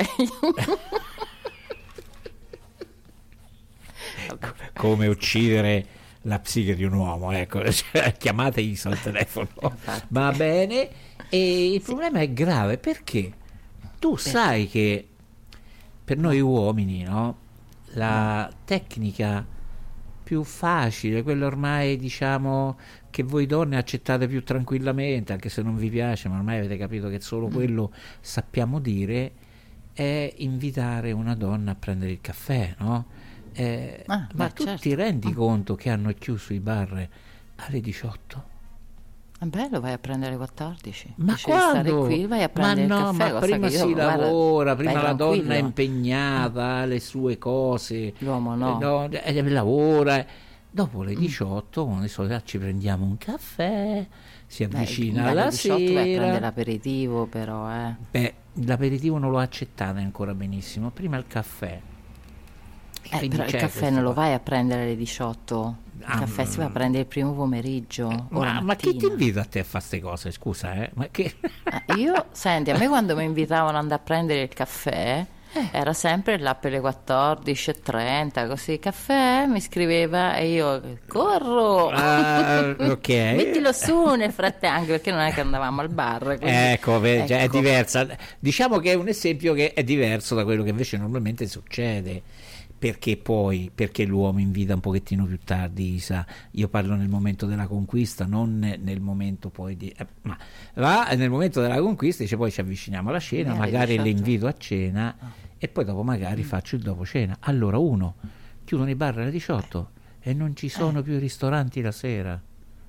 S11: Come uccidere la psiche di un uomo, ecco, cioè, chiamate Isa al telefono. Va bene. E il problema è grave perché tu sai che per noi uomini, no, la tecnica più facile, quella ormai diciamo che voi donne accettate più tranquillamente, anche se non vi piace, ma ormai avete capito che solo quello sappiamo dire, è invitare una donna a prendere il caffè, no? Eh,
S10: ah,
S11: ma
S10: beh,
S11: tu
S10: certo.
S11: ti rendi conto che hanno chiuso i bar alle diciotto?
S10: È bello, vai a prendere le quattordici.
S11: Ma
S10: Invece
S11: quando?
S10: Di stare qui, vai a prendere
S11: ma no,
S10: il caffè,
S11: ma prima si
S10: guarda,
S11: lavora, prima la
S10: tranquillo.
S11: donna è impegnata, le sue cose,
S10: l'uomo no,
S11: eh, no eh, lavora. Dopo le diciotto, mm. di solito ci prendiamo un caffè, si avvicina
S10: Beh,
S11: alla
S10: alle diciotto
S11: sera.
S10: vai a prendere l'aperitivo, però, eh.
S11: Beh, l'aperitivo non lo accettate ancora benissimo, prima il caffè.
S10: Eh, però il caffè non lo vai a prendere alle diciotto. Il ah, caffè si va a prendere il primo pomeriggio.
S11: Eh, ma, ma chi ti invita a te a fare queste cose? Scusa, eh? Ma che...
S10: eh, io, senti, a me quando mi invitavano ad andare a prendere il caffè eh. era sempre là per le quattordici e trenta, così caffè mi scriveva e io corro.
S11: Uh, ok.
S10: Mettilo su nel frattempo, anche perché non è che andavamo al bar. Quindi,
S11: ecco, ecco. Cioè, è diversa. Diciamo che è un esempio che è diverso da quello che invece normalmente succede. Perché poi, perché l'uomo invita un pochettino più tardi, Isa? Io parlo nel momento della conquista, non nel momento poi di... Eh, ma va nel momento della conquista, dice poi ci avviciniamo alla cena, eh, magari le invito a cena oh. e poi dopo magari mm. faccio il dopo cena. Allora uno, chiudono i bar alle diciotto eh. e non ci sono eh. più ristoranti la sera.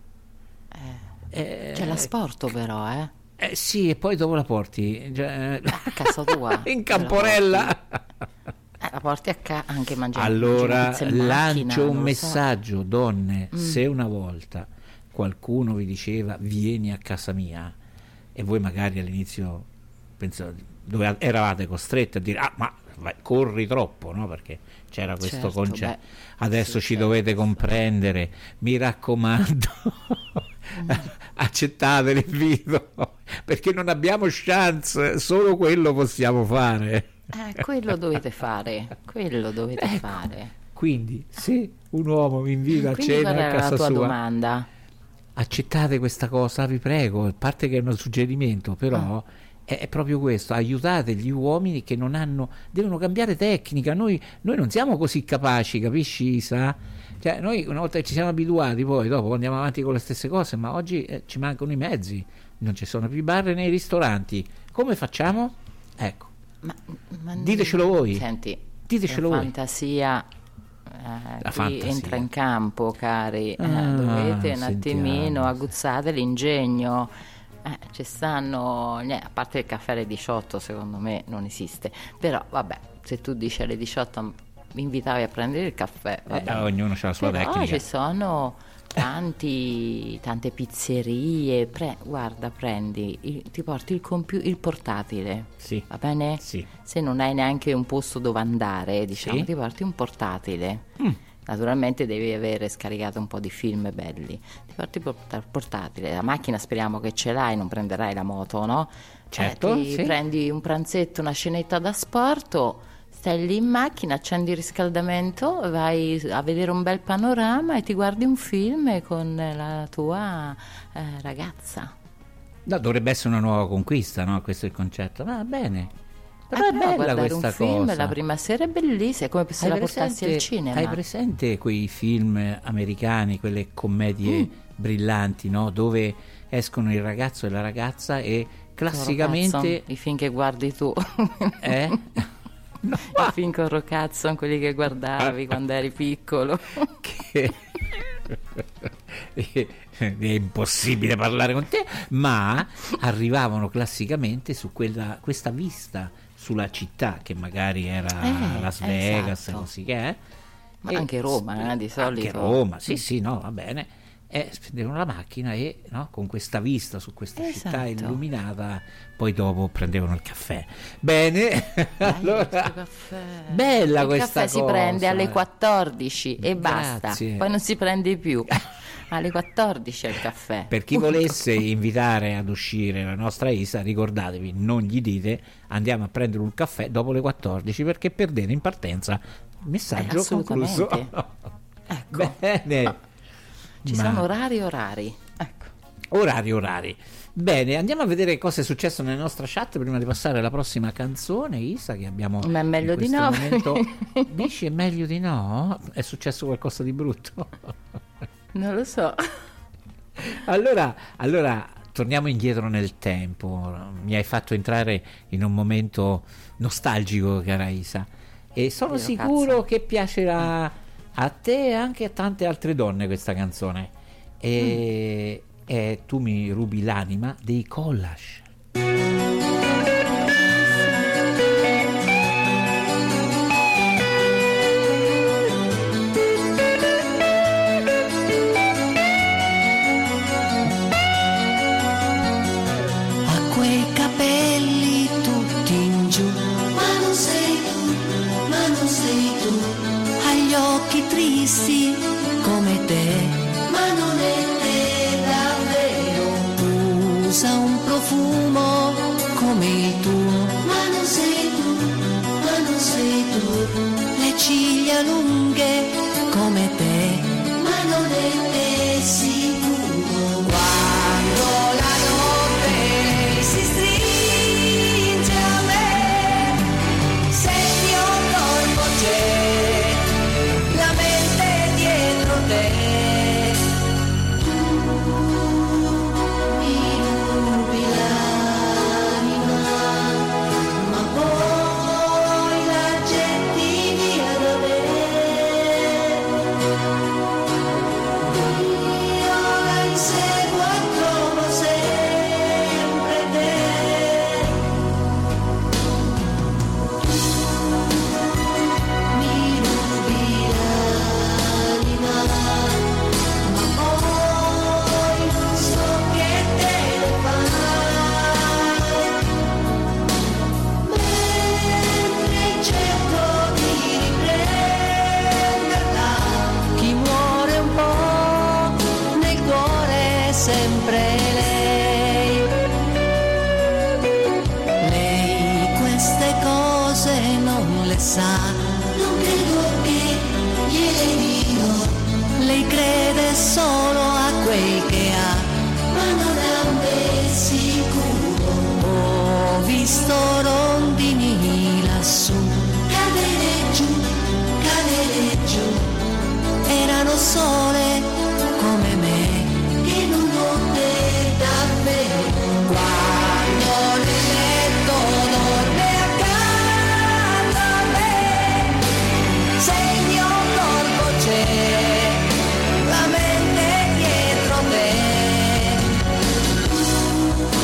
S10: Eh. Eh, C'è l'asporto però, eh?
S11: Eh sì, e poi dopo la porti cioè,
S10: a casa tua.
S11: In Camporella.
S10: Eh, la porti a casa anche mangiare.
S11: Allora lancio
S10: macchina,
S11: un messaggio, so. Donne,
S10: mm.
S11: se una volta qualcuno vi diceva vieni a casa mia e voi magari all'inizio pensate, dove eravate costrette a dire ah ma vai, corri troppo, no? Perché c'era questo
S10: certo,
S11: concetto.
S10: Beh,
S11: adesso
S10: sì,
S11: ci
S10: certo,
S11: dovete
S10: sì.
S11: comprendere, mi raccomando. Mm. Accettate l'invito perché non abbiamo chance, solo quello possiamo fare.
S10: Eh, quello dovete fare, quello dovete ecco. fare.
S11: Quindi, se un uomo vi invita
S10: Quindi
S11: a cena a casa
S10: la tua
S11: sua,
S10: domanda?
S11: accettate questa cosa, vi prego. A parte che è un suggerimento, però ah. è, è proprio questo: aiutate gli uomini che non hanno, devono cambiare tecnica. Noi, noi non siamo così capaci, capisci, Isa? Cioè, noi una volta che ci siamo abituati, poi dopo andiamo avanti con le stesse cose, ma oggi eh, ci mancano i mezzi, non ci sono più bar nei ristoranti. Come facciamo? Ecco.
S10: Ma, ma
S11: ditecelo voi.
S10: Senti,
S11: ditecelo
S10: la
S11: voi.
S10: fantasia, eh,
S11: la
S10: qui
S11: fantasia
S10: entra in campo, cari. Eh,
S11: ah,
S10: dovete un
S11: sentiamo.
S10: attimino aguzzate l'ingegno. Eh, ci stanno, a parte il caffè alle diciotto secondo me non esiste, però vabbè, se tu dici alle diciotto mi invitavi a prendere il caffè, vabbè.
S11: Eh, ognuno ha la sua
S10: però
S11: tecnica.
S10: Ci sono tanti, tante pizzerie, pre, guarda, prendi, il, ti porti il, compu- il portatile,
S11: sì.
S10: Va bene?
S11: Sì.
S10: Se non hai neanche un posto dove andare, diciamo,
S11: Sì.
S10: ti porti un portatile.
S11: Mm.
S10: Naturalmente devi avere scaricato un po' di film belli. Ti porti il portatile, la macchina speriamo che ce l'hai, non prenderai la moto, no?
S11: Certo,
S10: eh, ti
S11: sì.
S10: prendi un pranzetto, una cenetta da sport, stai lì in macchina, accendi il riscaldamento, vai a vedere un bel panorama e ti guardi un film con la tua eh, ragazza.
S11: No, dovrebbe essere una nuova conquista, no? Questo è il concetto. Va bene. Però
S10: Eh,
S11: è
S10: però
S11: bella
S10: guardare
S11: questa
S10: un film
S11: cosa.
S10: la prima sera è bellissima, è come se
S11: Hai
S10: la portassi
S11: presente-
S10: al cinema.
S11: Hai presente quei film americani, quelle commedie
S10: Mm.
S11: brillanti, no? Dove escono il ragazzo e la ragazza e classicamente...
S10: Rocazzo, i film che guardi tu.
S11: Eh?
S10: I film con Rocazzo, quelli che guardavi quando eri piccolo.
S11: Che... è impossibile parlare con te, ma arrivavano classicamente su quella, questa vista sulla città che magari era
S10: Eh,
S11: Las Vegas,
S10: esatto.
S11: così che è.
S10: Ma
S11: E
S10: anche Roma, eh, di solito.
S11: Anche Roma, sì, sì, no, va bene. E prendevano la macchina e no, con questa vista su questa città
S10: Esatto.
S11: illuminata, poi dopo prendevano il caffè. Bene,
S10: Dai,
S11: allora,
S10: questo caffè.
S11: bella
S10: il
S11: questa
S10: caffè
S11: cosa.
S10: si prende alle quattordici e basta,
S11: Grazie.
S10: poi non si prende più. Alle quattordici è il caffè.
S11: Per chi volesse invitare ad uscire la nostra Isa, ricordatevi, non gli dite andiamo a prendere un caffè dopo le quattordici perché perdete in partenza. Messaggio
S10: Eh, assolutamente.
S11: concluso.
S10: Ecco.
S11: Bene.
S10: Ci
S11: Ma-
S10: sono orari orari. Ecco.
S11: Orari, orari. Bene, andiamo a vedere cosa è successo nella nostra chat prima di passare alla prossima canzone, Isa, che abbiamo.
S10: Ma è meglio
S11: in
S10: di
S11: questo
S10: no.
S11: momento. Dici è meglio di no? È successo qualcosa di brutto?
S10: Non lo so.
S11: Allora, allora torniamo indietro nel tempo. Mi hai fatto entrare in un momento nostalgico, cara Isa, e sono
S10: Vero,
S11: sicuro
S10: cazzo.
S11: che piacerà a te e anche a tante altre donne questa canzone. E, e tu mi rubi l'anima dei Collage.
S12: Ha quei capelli tutti in giù, ma non sei tu, ma non sei tu. Ha gli occhi tristi come te, ma non è te davvero. Usa un profumo come il tuo, ma non sei tu, ma non sei tu. Le ciglia lunghe come te, ma non è te sicuro. Quando la notte si stringe a me, senti un colpo c'è, la mente dietro te. Mi rubi l'anima, ma poi la getti via da me. Io la inseguo e trovo sempre te. Mi rubi l'anima, ma poi non so che te ne fai. Mentre cerco di riprenderla, chi muore un po' nel cuore è sempre lei. Lei queste cose non le sa, non credo che gliele dico. Lei crede solo a quel che ha, ma non a me sicuro. Ho visto rondini lassù cadere giù, cadere giù. Erano sole come me, che non ho te davvero. Quando nel letto dorme accanto a me, segni un corpo c'è, la mente dietro te.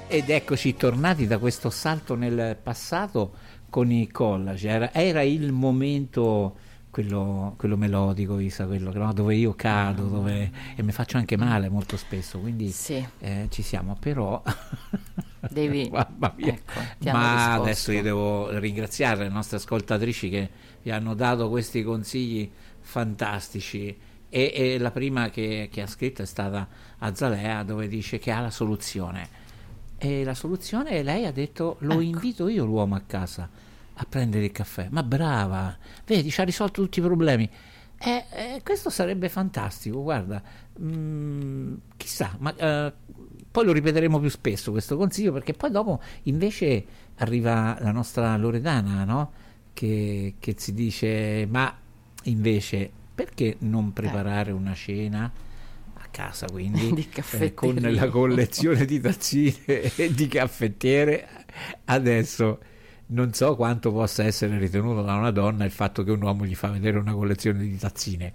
S11: Ed eccoci tornati da questo salto nel passato con i Collage. Era, era il momento, quello, quello melodico, Isa, quello no? Dove io cado, dove, e mi faccio anche male molto spesso, quindi
S10: sì.
S11: eh, ci siamo, però
S10: devi
S11: mamma mia.
S10: Ecco,
S11: ma adesso io devo ringraziare le nostre ascoltatrici che vi hanno dato questi consigli fantastici. E, e la prima che, che ha scritto è stata Azalea, dove dice che ha la soluzione. E la soluzione, lei ha detto, lo ecco. invito io l'uomo a casa a prendere il caffè. Ma brava, vedi, ci ha risolto tutti i problemi. E, e questo sarebbe fantastico, guarda, mm, chissà, ma uh, poi lo ripeteremo più spesso questo consiglio, perché poi dopo invece arriva la nostra Loredana, no? Che, che si dice, ma invece perché non preparare una cena casa, quindi
S10: di
S11: eh, con la collezione di tazzine e di caffettiere. Adesso non so quanto possa essere ritenuto da una donna il fatto che un uomo gli fa vedere una collezione di tazzine,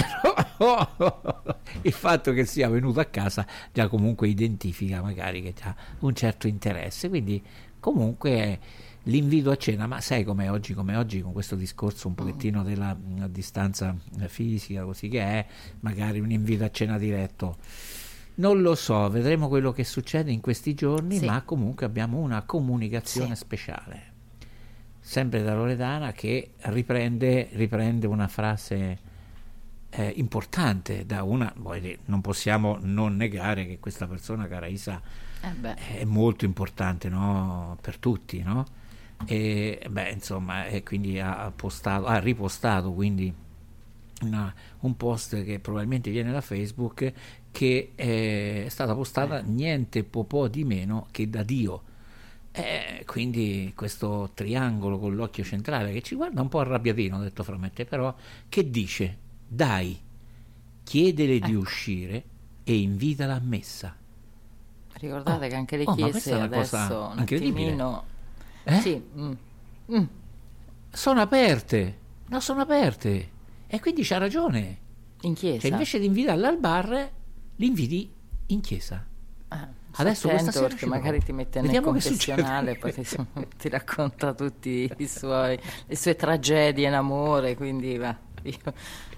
S11: però il fatto che sia venuto a casa già comunque identifica magari che ha un certo interesse, quindi comunque l'invito a cena. Ma sai com'è oggi, come oggi con questo discorso un pochettino della distanza fisica, così che è, magari un invito a cena diretto, non lo so, vedremo quello che succede in questi giorni, sì. Ma comunque abbiamo una comunicazione sì. speciale, sempre da Loredana, che riprende, riprende una frase eh, importante da una, non possiamo non negare che questa persona, cara Isa, eh beh. è molto importante, no? Per tutti, no? E beh, insomma, e quindi ha postato, ha ripostato quindi una, un post che probabilmente viene da Facebook, che è stata postata niente po' po' di meno che da Dio. E quindi questo triangolo con l'occhio centrale che ci guarda un po' arrabbiatino, detto fra me, però, che dice: dai, chiedele ecco. di uscire e invitala a messa.
S10: Ricordate oh, che anche le
S11: oh,
S10: chiese adesso un attimino
S11: Eh?
S10: Sì. Mm. Mm.
S11: sono aperte, no, sono aperte, e quindi c'ha ragione.
S10: In chiesa,
S11: cioè, invece di invitarla al bar, li inviti in chiesa.
S10: Ah,
S11: adesso questa sera
S10: perché magari ti mette nel confessionale, poi ti, ti racconta tutti i suoi, le sue tragedie in amore, quindi va. Io.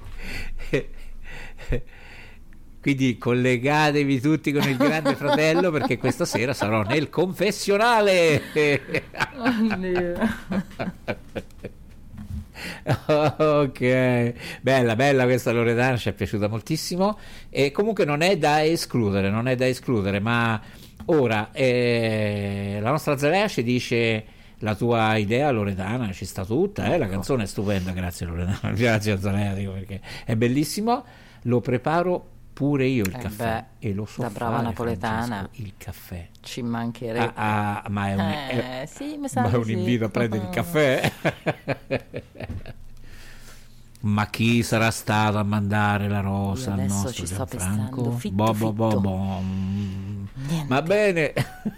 S11: Quindi collegatevi tutti con il Grande Fratello, perché questa sera sarò nel confessionale.
S10: Oh Dio.
S11: Ok, bella bella questa Loredana, ci è piaciuta moltissimo, e comunque non è da escludere, non è da escludere, ma ora eh, la nostra Zalea ci dice: la tua idea, Loredana, ci sta tutta, eh? La canzone è stupenda, grazie Loredana, grazie a Zalea, dico, perché è bellissimo. Lo preparo pure io il
S10: eh
S11: caffè,
S10: beh,
S11: e lo so
S10: da brava
S11: fare,
S10: napoletana,
S11: Francesco, il caffè
S10: ci mancherebbe.
S11: ah, ah, ma è un,
S10: eh,
S11: è,
S10: sì, mi sa
S11: ma è un
S10: sì.
S11: invito a prendere il caffè. Ma chi sarà stato a mandare la rosa al nostro
S10: ci sto
S11: Gianfranco?
S10: Fitto,
S11: bo,
S10: fitto.
S11: bo, bo, bo. Va bene.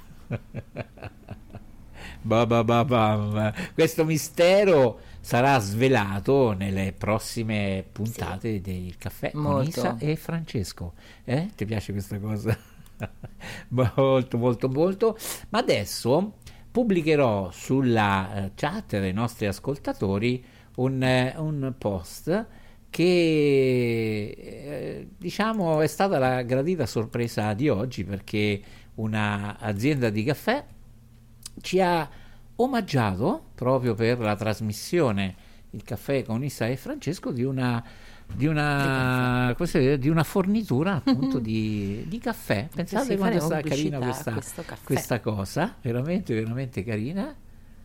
S11: ba, ba, ba, ba. Questo mistero sarà svelato nelle prossime puntate sì. del caffè
S10: molto.
S11: Con Isa e Francesco. Eh? Ti piace questa cosa? molto molto molto. Ma adesso pubblicherò sulla chat dei nostri ascoltatori un, un post che eh, diciamo è stata la gradita sorpresa di oggi, perché una azienda di caffè ci ha omaggiato proprio per la trasmissione Il caffè con Isa e Francesco di una di una, di, dire, di una fornitura appunto di, di caffè. Pensate quanto è stata carina questa, questa cosa, veramente veramente carina.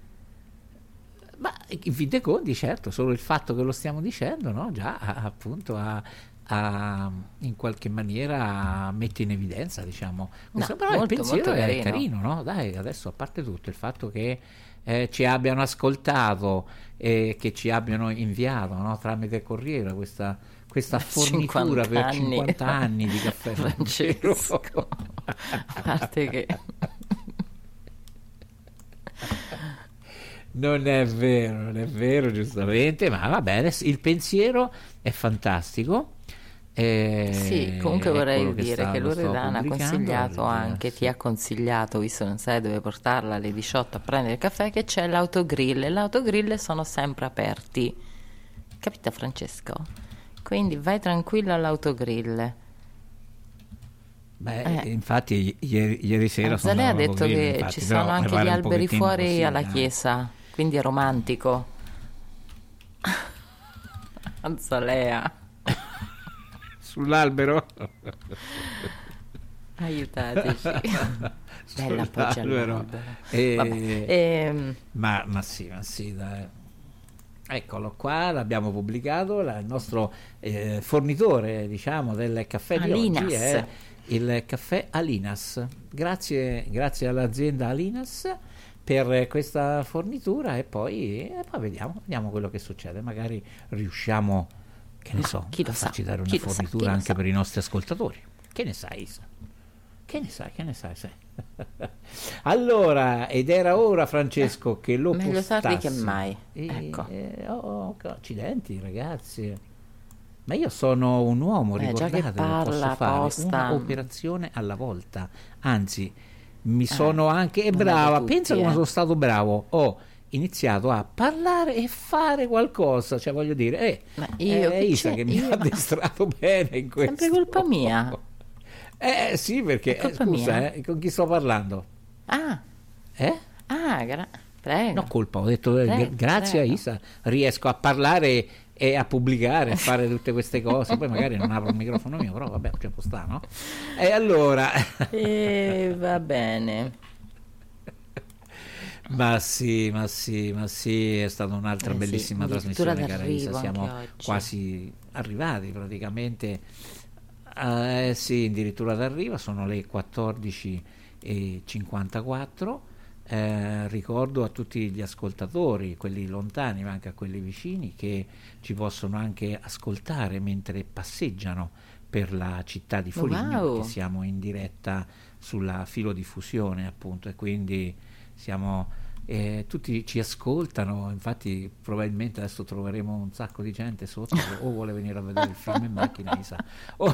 S11: Ma in fin dei conti, certo, solo il fatto che lo stiamo dicendo, no? Già appunto a, a in qualche maniera mette in evidenza, diciamo, questo, no, però molto, il pensiero è carino. carino, no? Dai, adesso a parte tutto il fatto che eh, ci abbiano ascoltato e che ci abbiano inviato, no? Tramite Corriere questa, questa fornitura per
S10: anni.
S11: cinquanta anni di caffè
S10: Francesco. A parte che
S11: non è vero, non è vero, giustamente, ma va bene, il pensiero è fantastico. E
S10: sì, comunque vorrei
S11: che
S10: dire
S11: sta,
S10: che Loredana ha consigliato anche,
S11: sì.
S10: ti ha consigliato, visto che non sai dove portarla alle diciotto a prendere il caffè, che c'è l'autogrill e l'autogrill sono sempre aperti, capito Francesco? Quindi vai tranquillo all'autogrill.
S11: Beh,
S10: eh.
S11: infatti ieri, ieri sera sono
S10: Zalea ha
S11: andato
S10: detto
S11: grill,
S10: che
S11: infatti,
S10: ci sono anche gli alberi fuori così, alla eh. chiesa, quindi è romantico. Zalea
S11: sull'albero
S10: aiutateci. Bella appoggia all'albero.
S11: E...
S10: E...
S11: ma, ma sì ma sì dai. Eccolo qua, l'abbiamo pubblicato, la, il nostro eh, fornitore diciamo del caffè
S10: Alinas.
S11: Di oggi è il caffè Alinas. Grazie, grazie all'azienda Alinas per questa fornitura e poi, e poi vediamo, vediamo quello che succede, magari riusciamo, che ne so,
S10: chi lo
S11: a
S10: sa,
S11: farci dare una
S10: chi lo
S11: fornitura
S10: sa,
S11: anche
S10: sa.
S11: per i nostri ascoltatori. Che ne sai, Isa? Che ne sai, che ne sai, sai. Allora, ed era ora, Francesco, che lo
S10: meglio
S11: postassi.
S10: tardi che mai.
S11: E,
S10: ecco.
S11: eh, oh, accidenti, ragazzi. Ma io sono un uomo,
S10: eh,
S11: ricordate,
S10: già che parla,
S11: posso fare
S10: posta.
S11: un'operazione alla volta. Anzi, mi sono
S10: eh,
S11: anche e brava, tutti, pensa eh. come sono stato bravo. Ho iniziato a parlare e fare qualcosa, cioè voglio dire, eh,
S10: ma io
S11: è Isa che mi io, ha addestrato bene in questo.
S10: Sempre colpa mia.
S11: Eh sì, perché eh, scusa, eh, con chi sto parlando?
S10: Ah.
S11: Eh?
S10: Ah, gra- prego.
S11: No, colpa, ho detto prego, g- grazie prego. a Isa, riesco a parlare e a pubblicare, a fare tutte queste cose, poi magari non apro il microfono mio, però vabbè, c'è può stare, no? E allora
S10: e va bene.
S11: Ma sì, ma sì, ma sì, è stata un'altra eh bellissima sì, trasmissione, cara Isa, siamo quasi arrivati praticamente. Eh, sì, addirittura d'arrivo, sono le quattordici e cinquantaquattro. Eh, ricordo a tutti gli ascoltatori, quelli lontani ma anche a quelli vicini, che ci possono anche ascoltare mentre passeggiano per la città di Foligno, wow. Che siamo in diretta sulla filodiffusione appunto, e quindi siamo eh, tutti ci ascoltano, infatti probabilmente adesso troveremo un sacco di gente sotto che o vuole venire a vedere il film in macchina, mi sa, o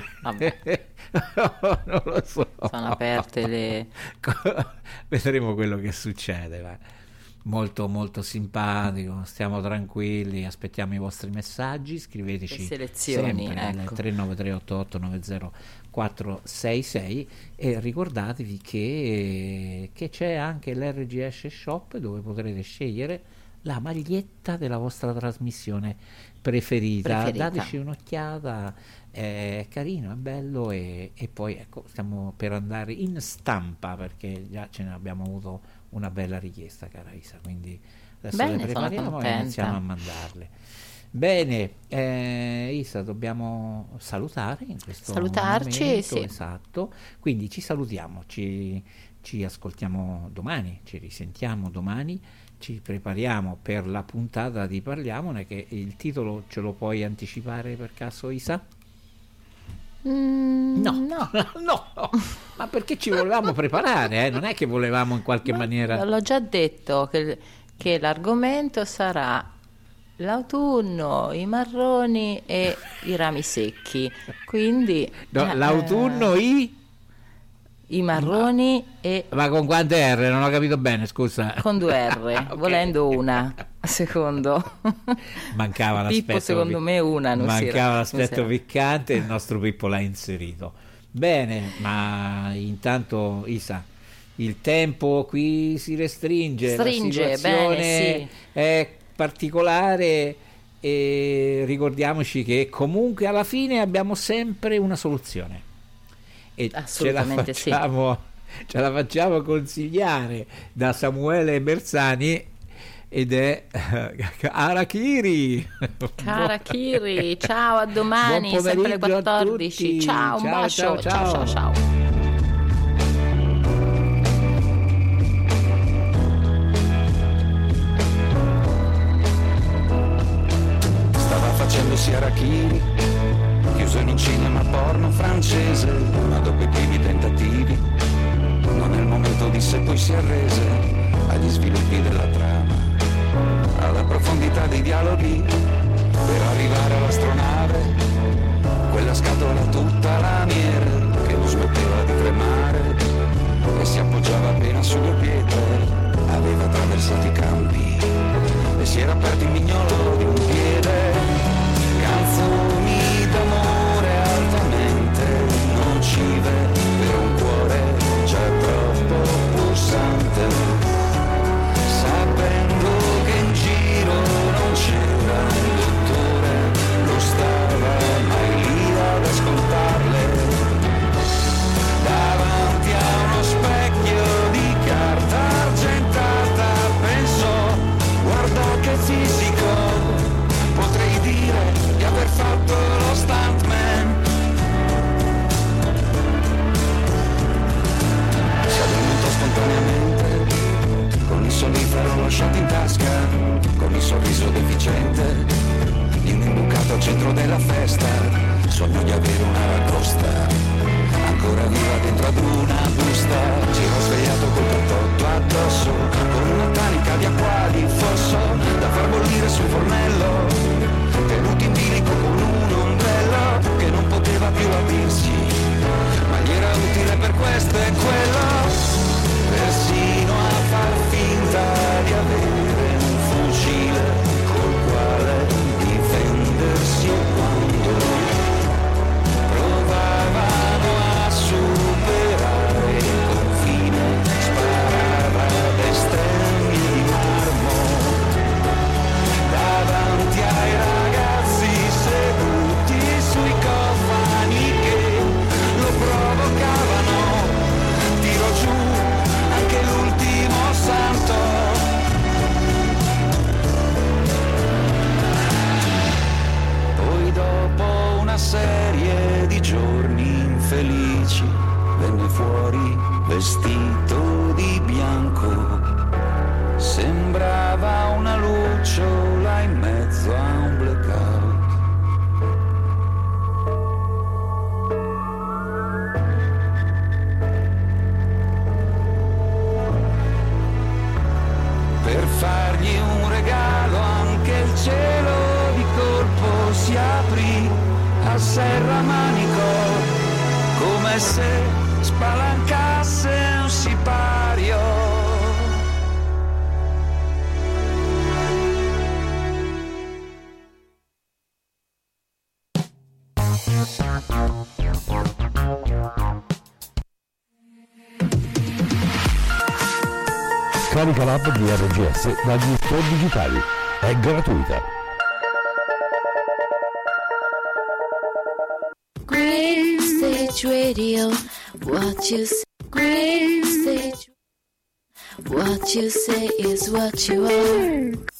S11: non lo so,
S10: sono aperte le
S11: vedremo quello che succede, ma molto molto simpatico, stiamo tranquilli, aspettiamo i vostri messaggi, scriveteci
S10: selezioni,
S11: sempre
S10: ecco.
S11: nel tre nove tre otto otto nove zero quattro sei sei e ricordatevi che, che c'è anche l'R G S Shop dove potrete scegliere la maglietta della vostra trasmissione preferita, preferita. Dateci un'occhiata, è carino, è bello e, e poi ecco, stiamo per andare in stampa perché già ce ne abbiamo avuto una bella richiesta, cara Isa, quindi adesso
S10: bene,
S11: le prepariamo e iniziamo a mandarle. Bene, eh, Isa, dobbiamo salutare in questo
S10: salutarci,
S11: momento,
S10: sì.
S11: Esatto, quindi ci salutiamo, ci, ci ascoltiamo domani, ci risentiamo domani, ci prepariamo per la puntata di Parliamone, che il titolo ce lo puoi anticipare per caso, Isa?
S10: Mm,
S11: no,
S10: no.
S11: no, ma perché ci volevamo preparare, eh? Non è che volevamo in qualche
S10: ma
S11: maniera.
S10: L'ho già detto che, che l'argomento sarà l'autunno, i marroni e i rami secchi. Quindi
S11: no, l'autunno eh, i
S10: i marroni ma, e
S11: ma con quante R? Non ho capito bene, scusa.
S10: Con due R, okay. Volendo una. Secondo
S11: mancava l'aspetto
S10: Pippo, secondo me una non
S11: mancava
S10: si
S11: l'aspetto piccante, il nostro Pippo l'ha inserito bene, ma intanto Isa, il tempo qui si restringe,
S10: stringe,
S11: la situazione
S10: bene, sì.
S11: è particolare e ricordiamoci che comunque alla fine abbiamo sempre una soluzione e ce la facciamo, sì. ce la facciamo consigliare da Samuele Bersani ed è Harakiri.
S10: Harakiri, ciao, a domani sempre alle quattordici. Ciao, un
S11: ciao,
S10: bacio,
S11: ciao, ciao,
S10: ciao, ciao, ciao.
S14: Stava facendosi Harakiri, chiuso in un cinema porno francese, ma dopo i primi tentativi non è il momento, disse, poi si arrese agli sviluppi della trama, alla profondità dei dialoghi per arrivare all'astronave, quella la scatola tutta la miele che non smetteva di tremare e si appoggiava appena sulle pietre. Aveva attraversato i campi e si era aperto il mignolo di un piede. Canzoni d'amore altamente nocive per un cuore già troppo pulsante, sapendo che in giro non c'era il dottore, lo stava mai lì ad ascoltarle. Davanti a uno specchio di carta argentata pensò: guarda che fisico, potrei dire di aver fatto lo stuntman. Si è venuto spontaneamente, con il sonnifero lasciato in tasca, con il sorriso deficiente, in un bucato al centro della festa, sogno di avere una ragosta, ancora viva dentro ad una busta. Ci ero svegliato col cattotto addosso, con una tanica di acqua di fosso, da far bollire sul fornello, tenuto in bilico con un ombrello che non poteva più aprirsi, ma gli era utile per questo e quello, persino a far finta di avere un fucile col quale difendersi quando provavano a superare il confine, sparava destra di marmo davanti ai ragazzi seduti sui cofani che lo provocavano. Tiro giù anche l'ultimo santo. Poi dopo una serie di giorni infelici venne fuori vestito di bianco, sembrava una lucciola in mezzo a un blackout. Per fargli un regalo anche il cielo di colpo si aprì a serramanico, come se spalancasse un sipario.
S1: Scarica l'app di R G S dagli store digitali. È gratuita.
S9: Green Stage Radio, what you say. Green Stage, what you say is what you are.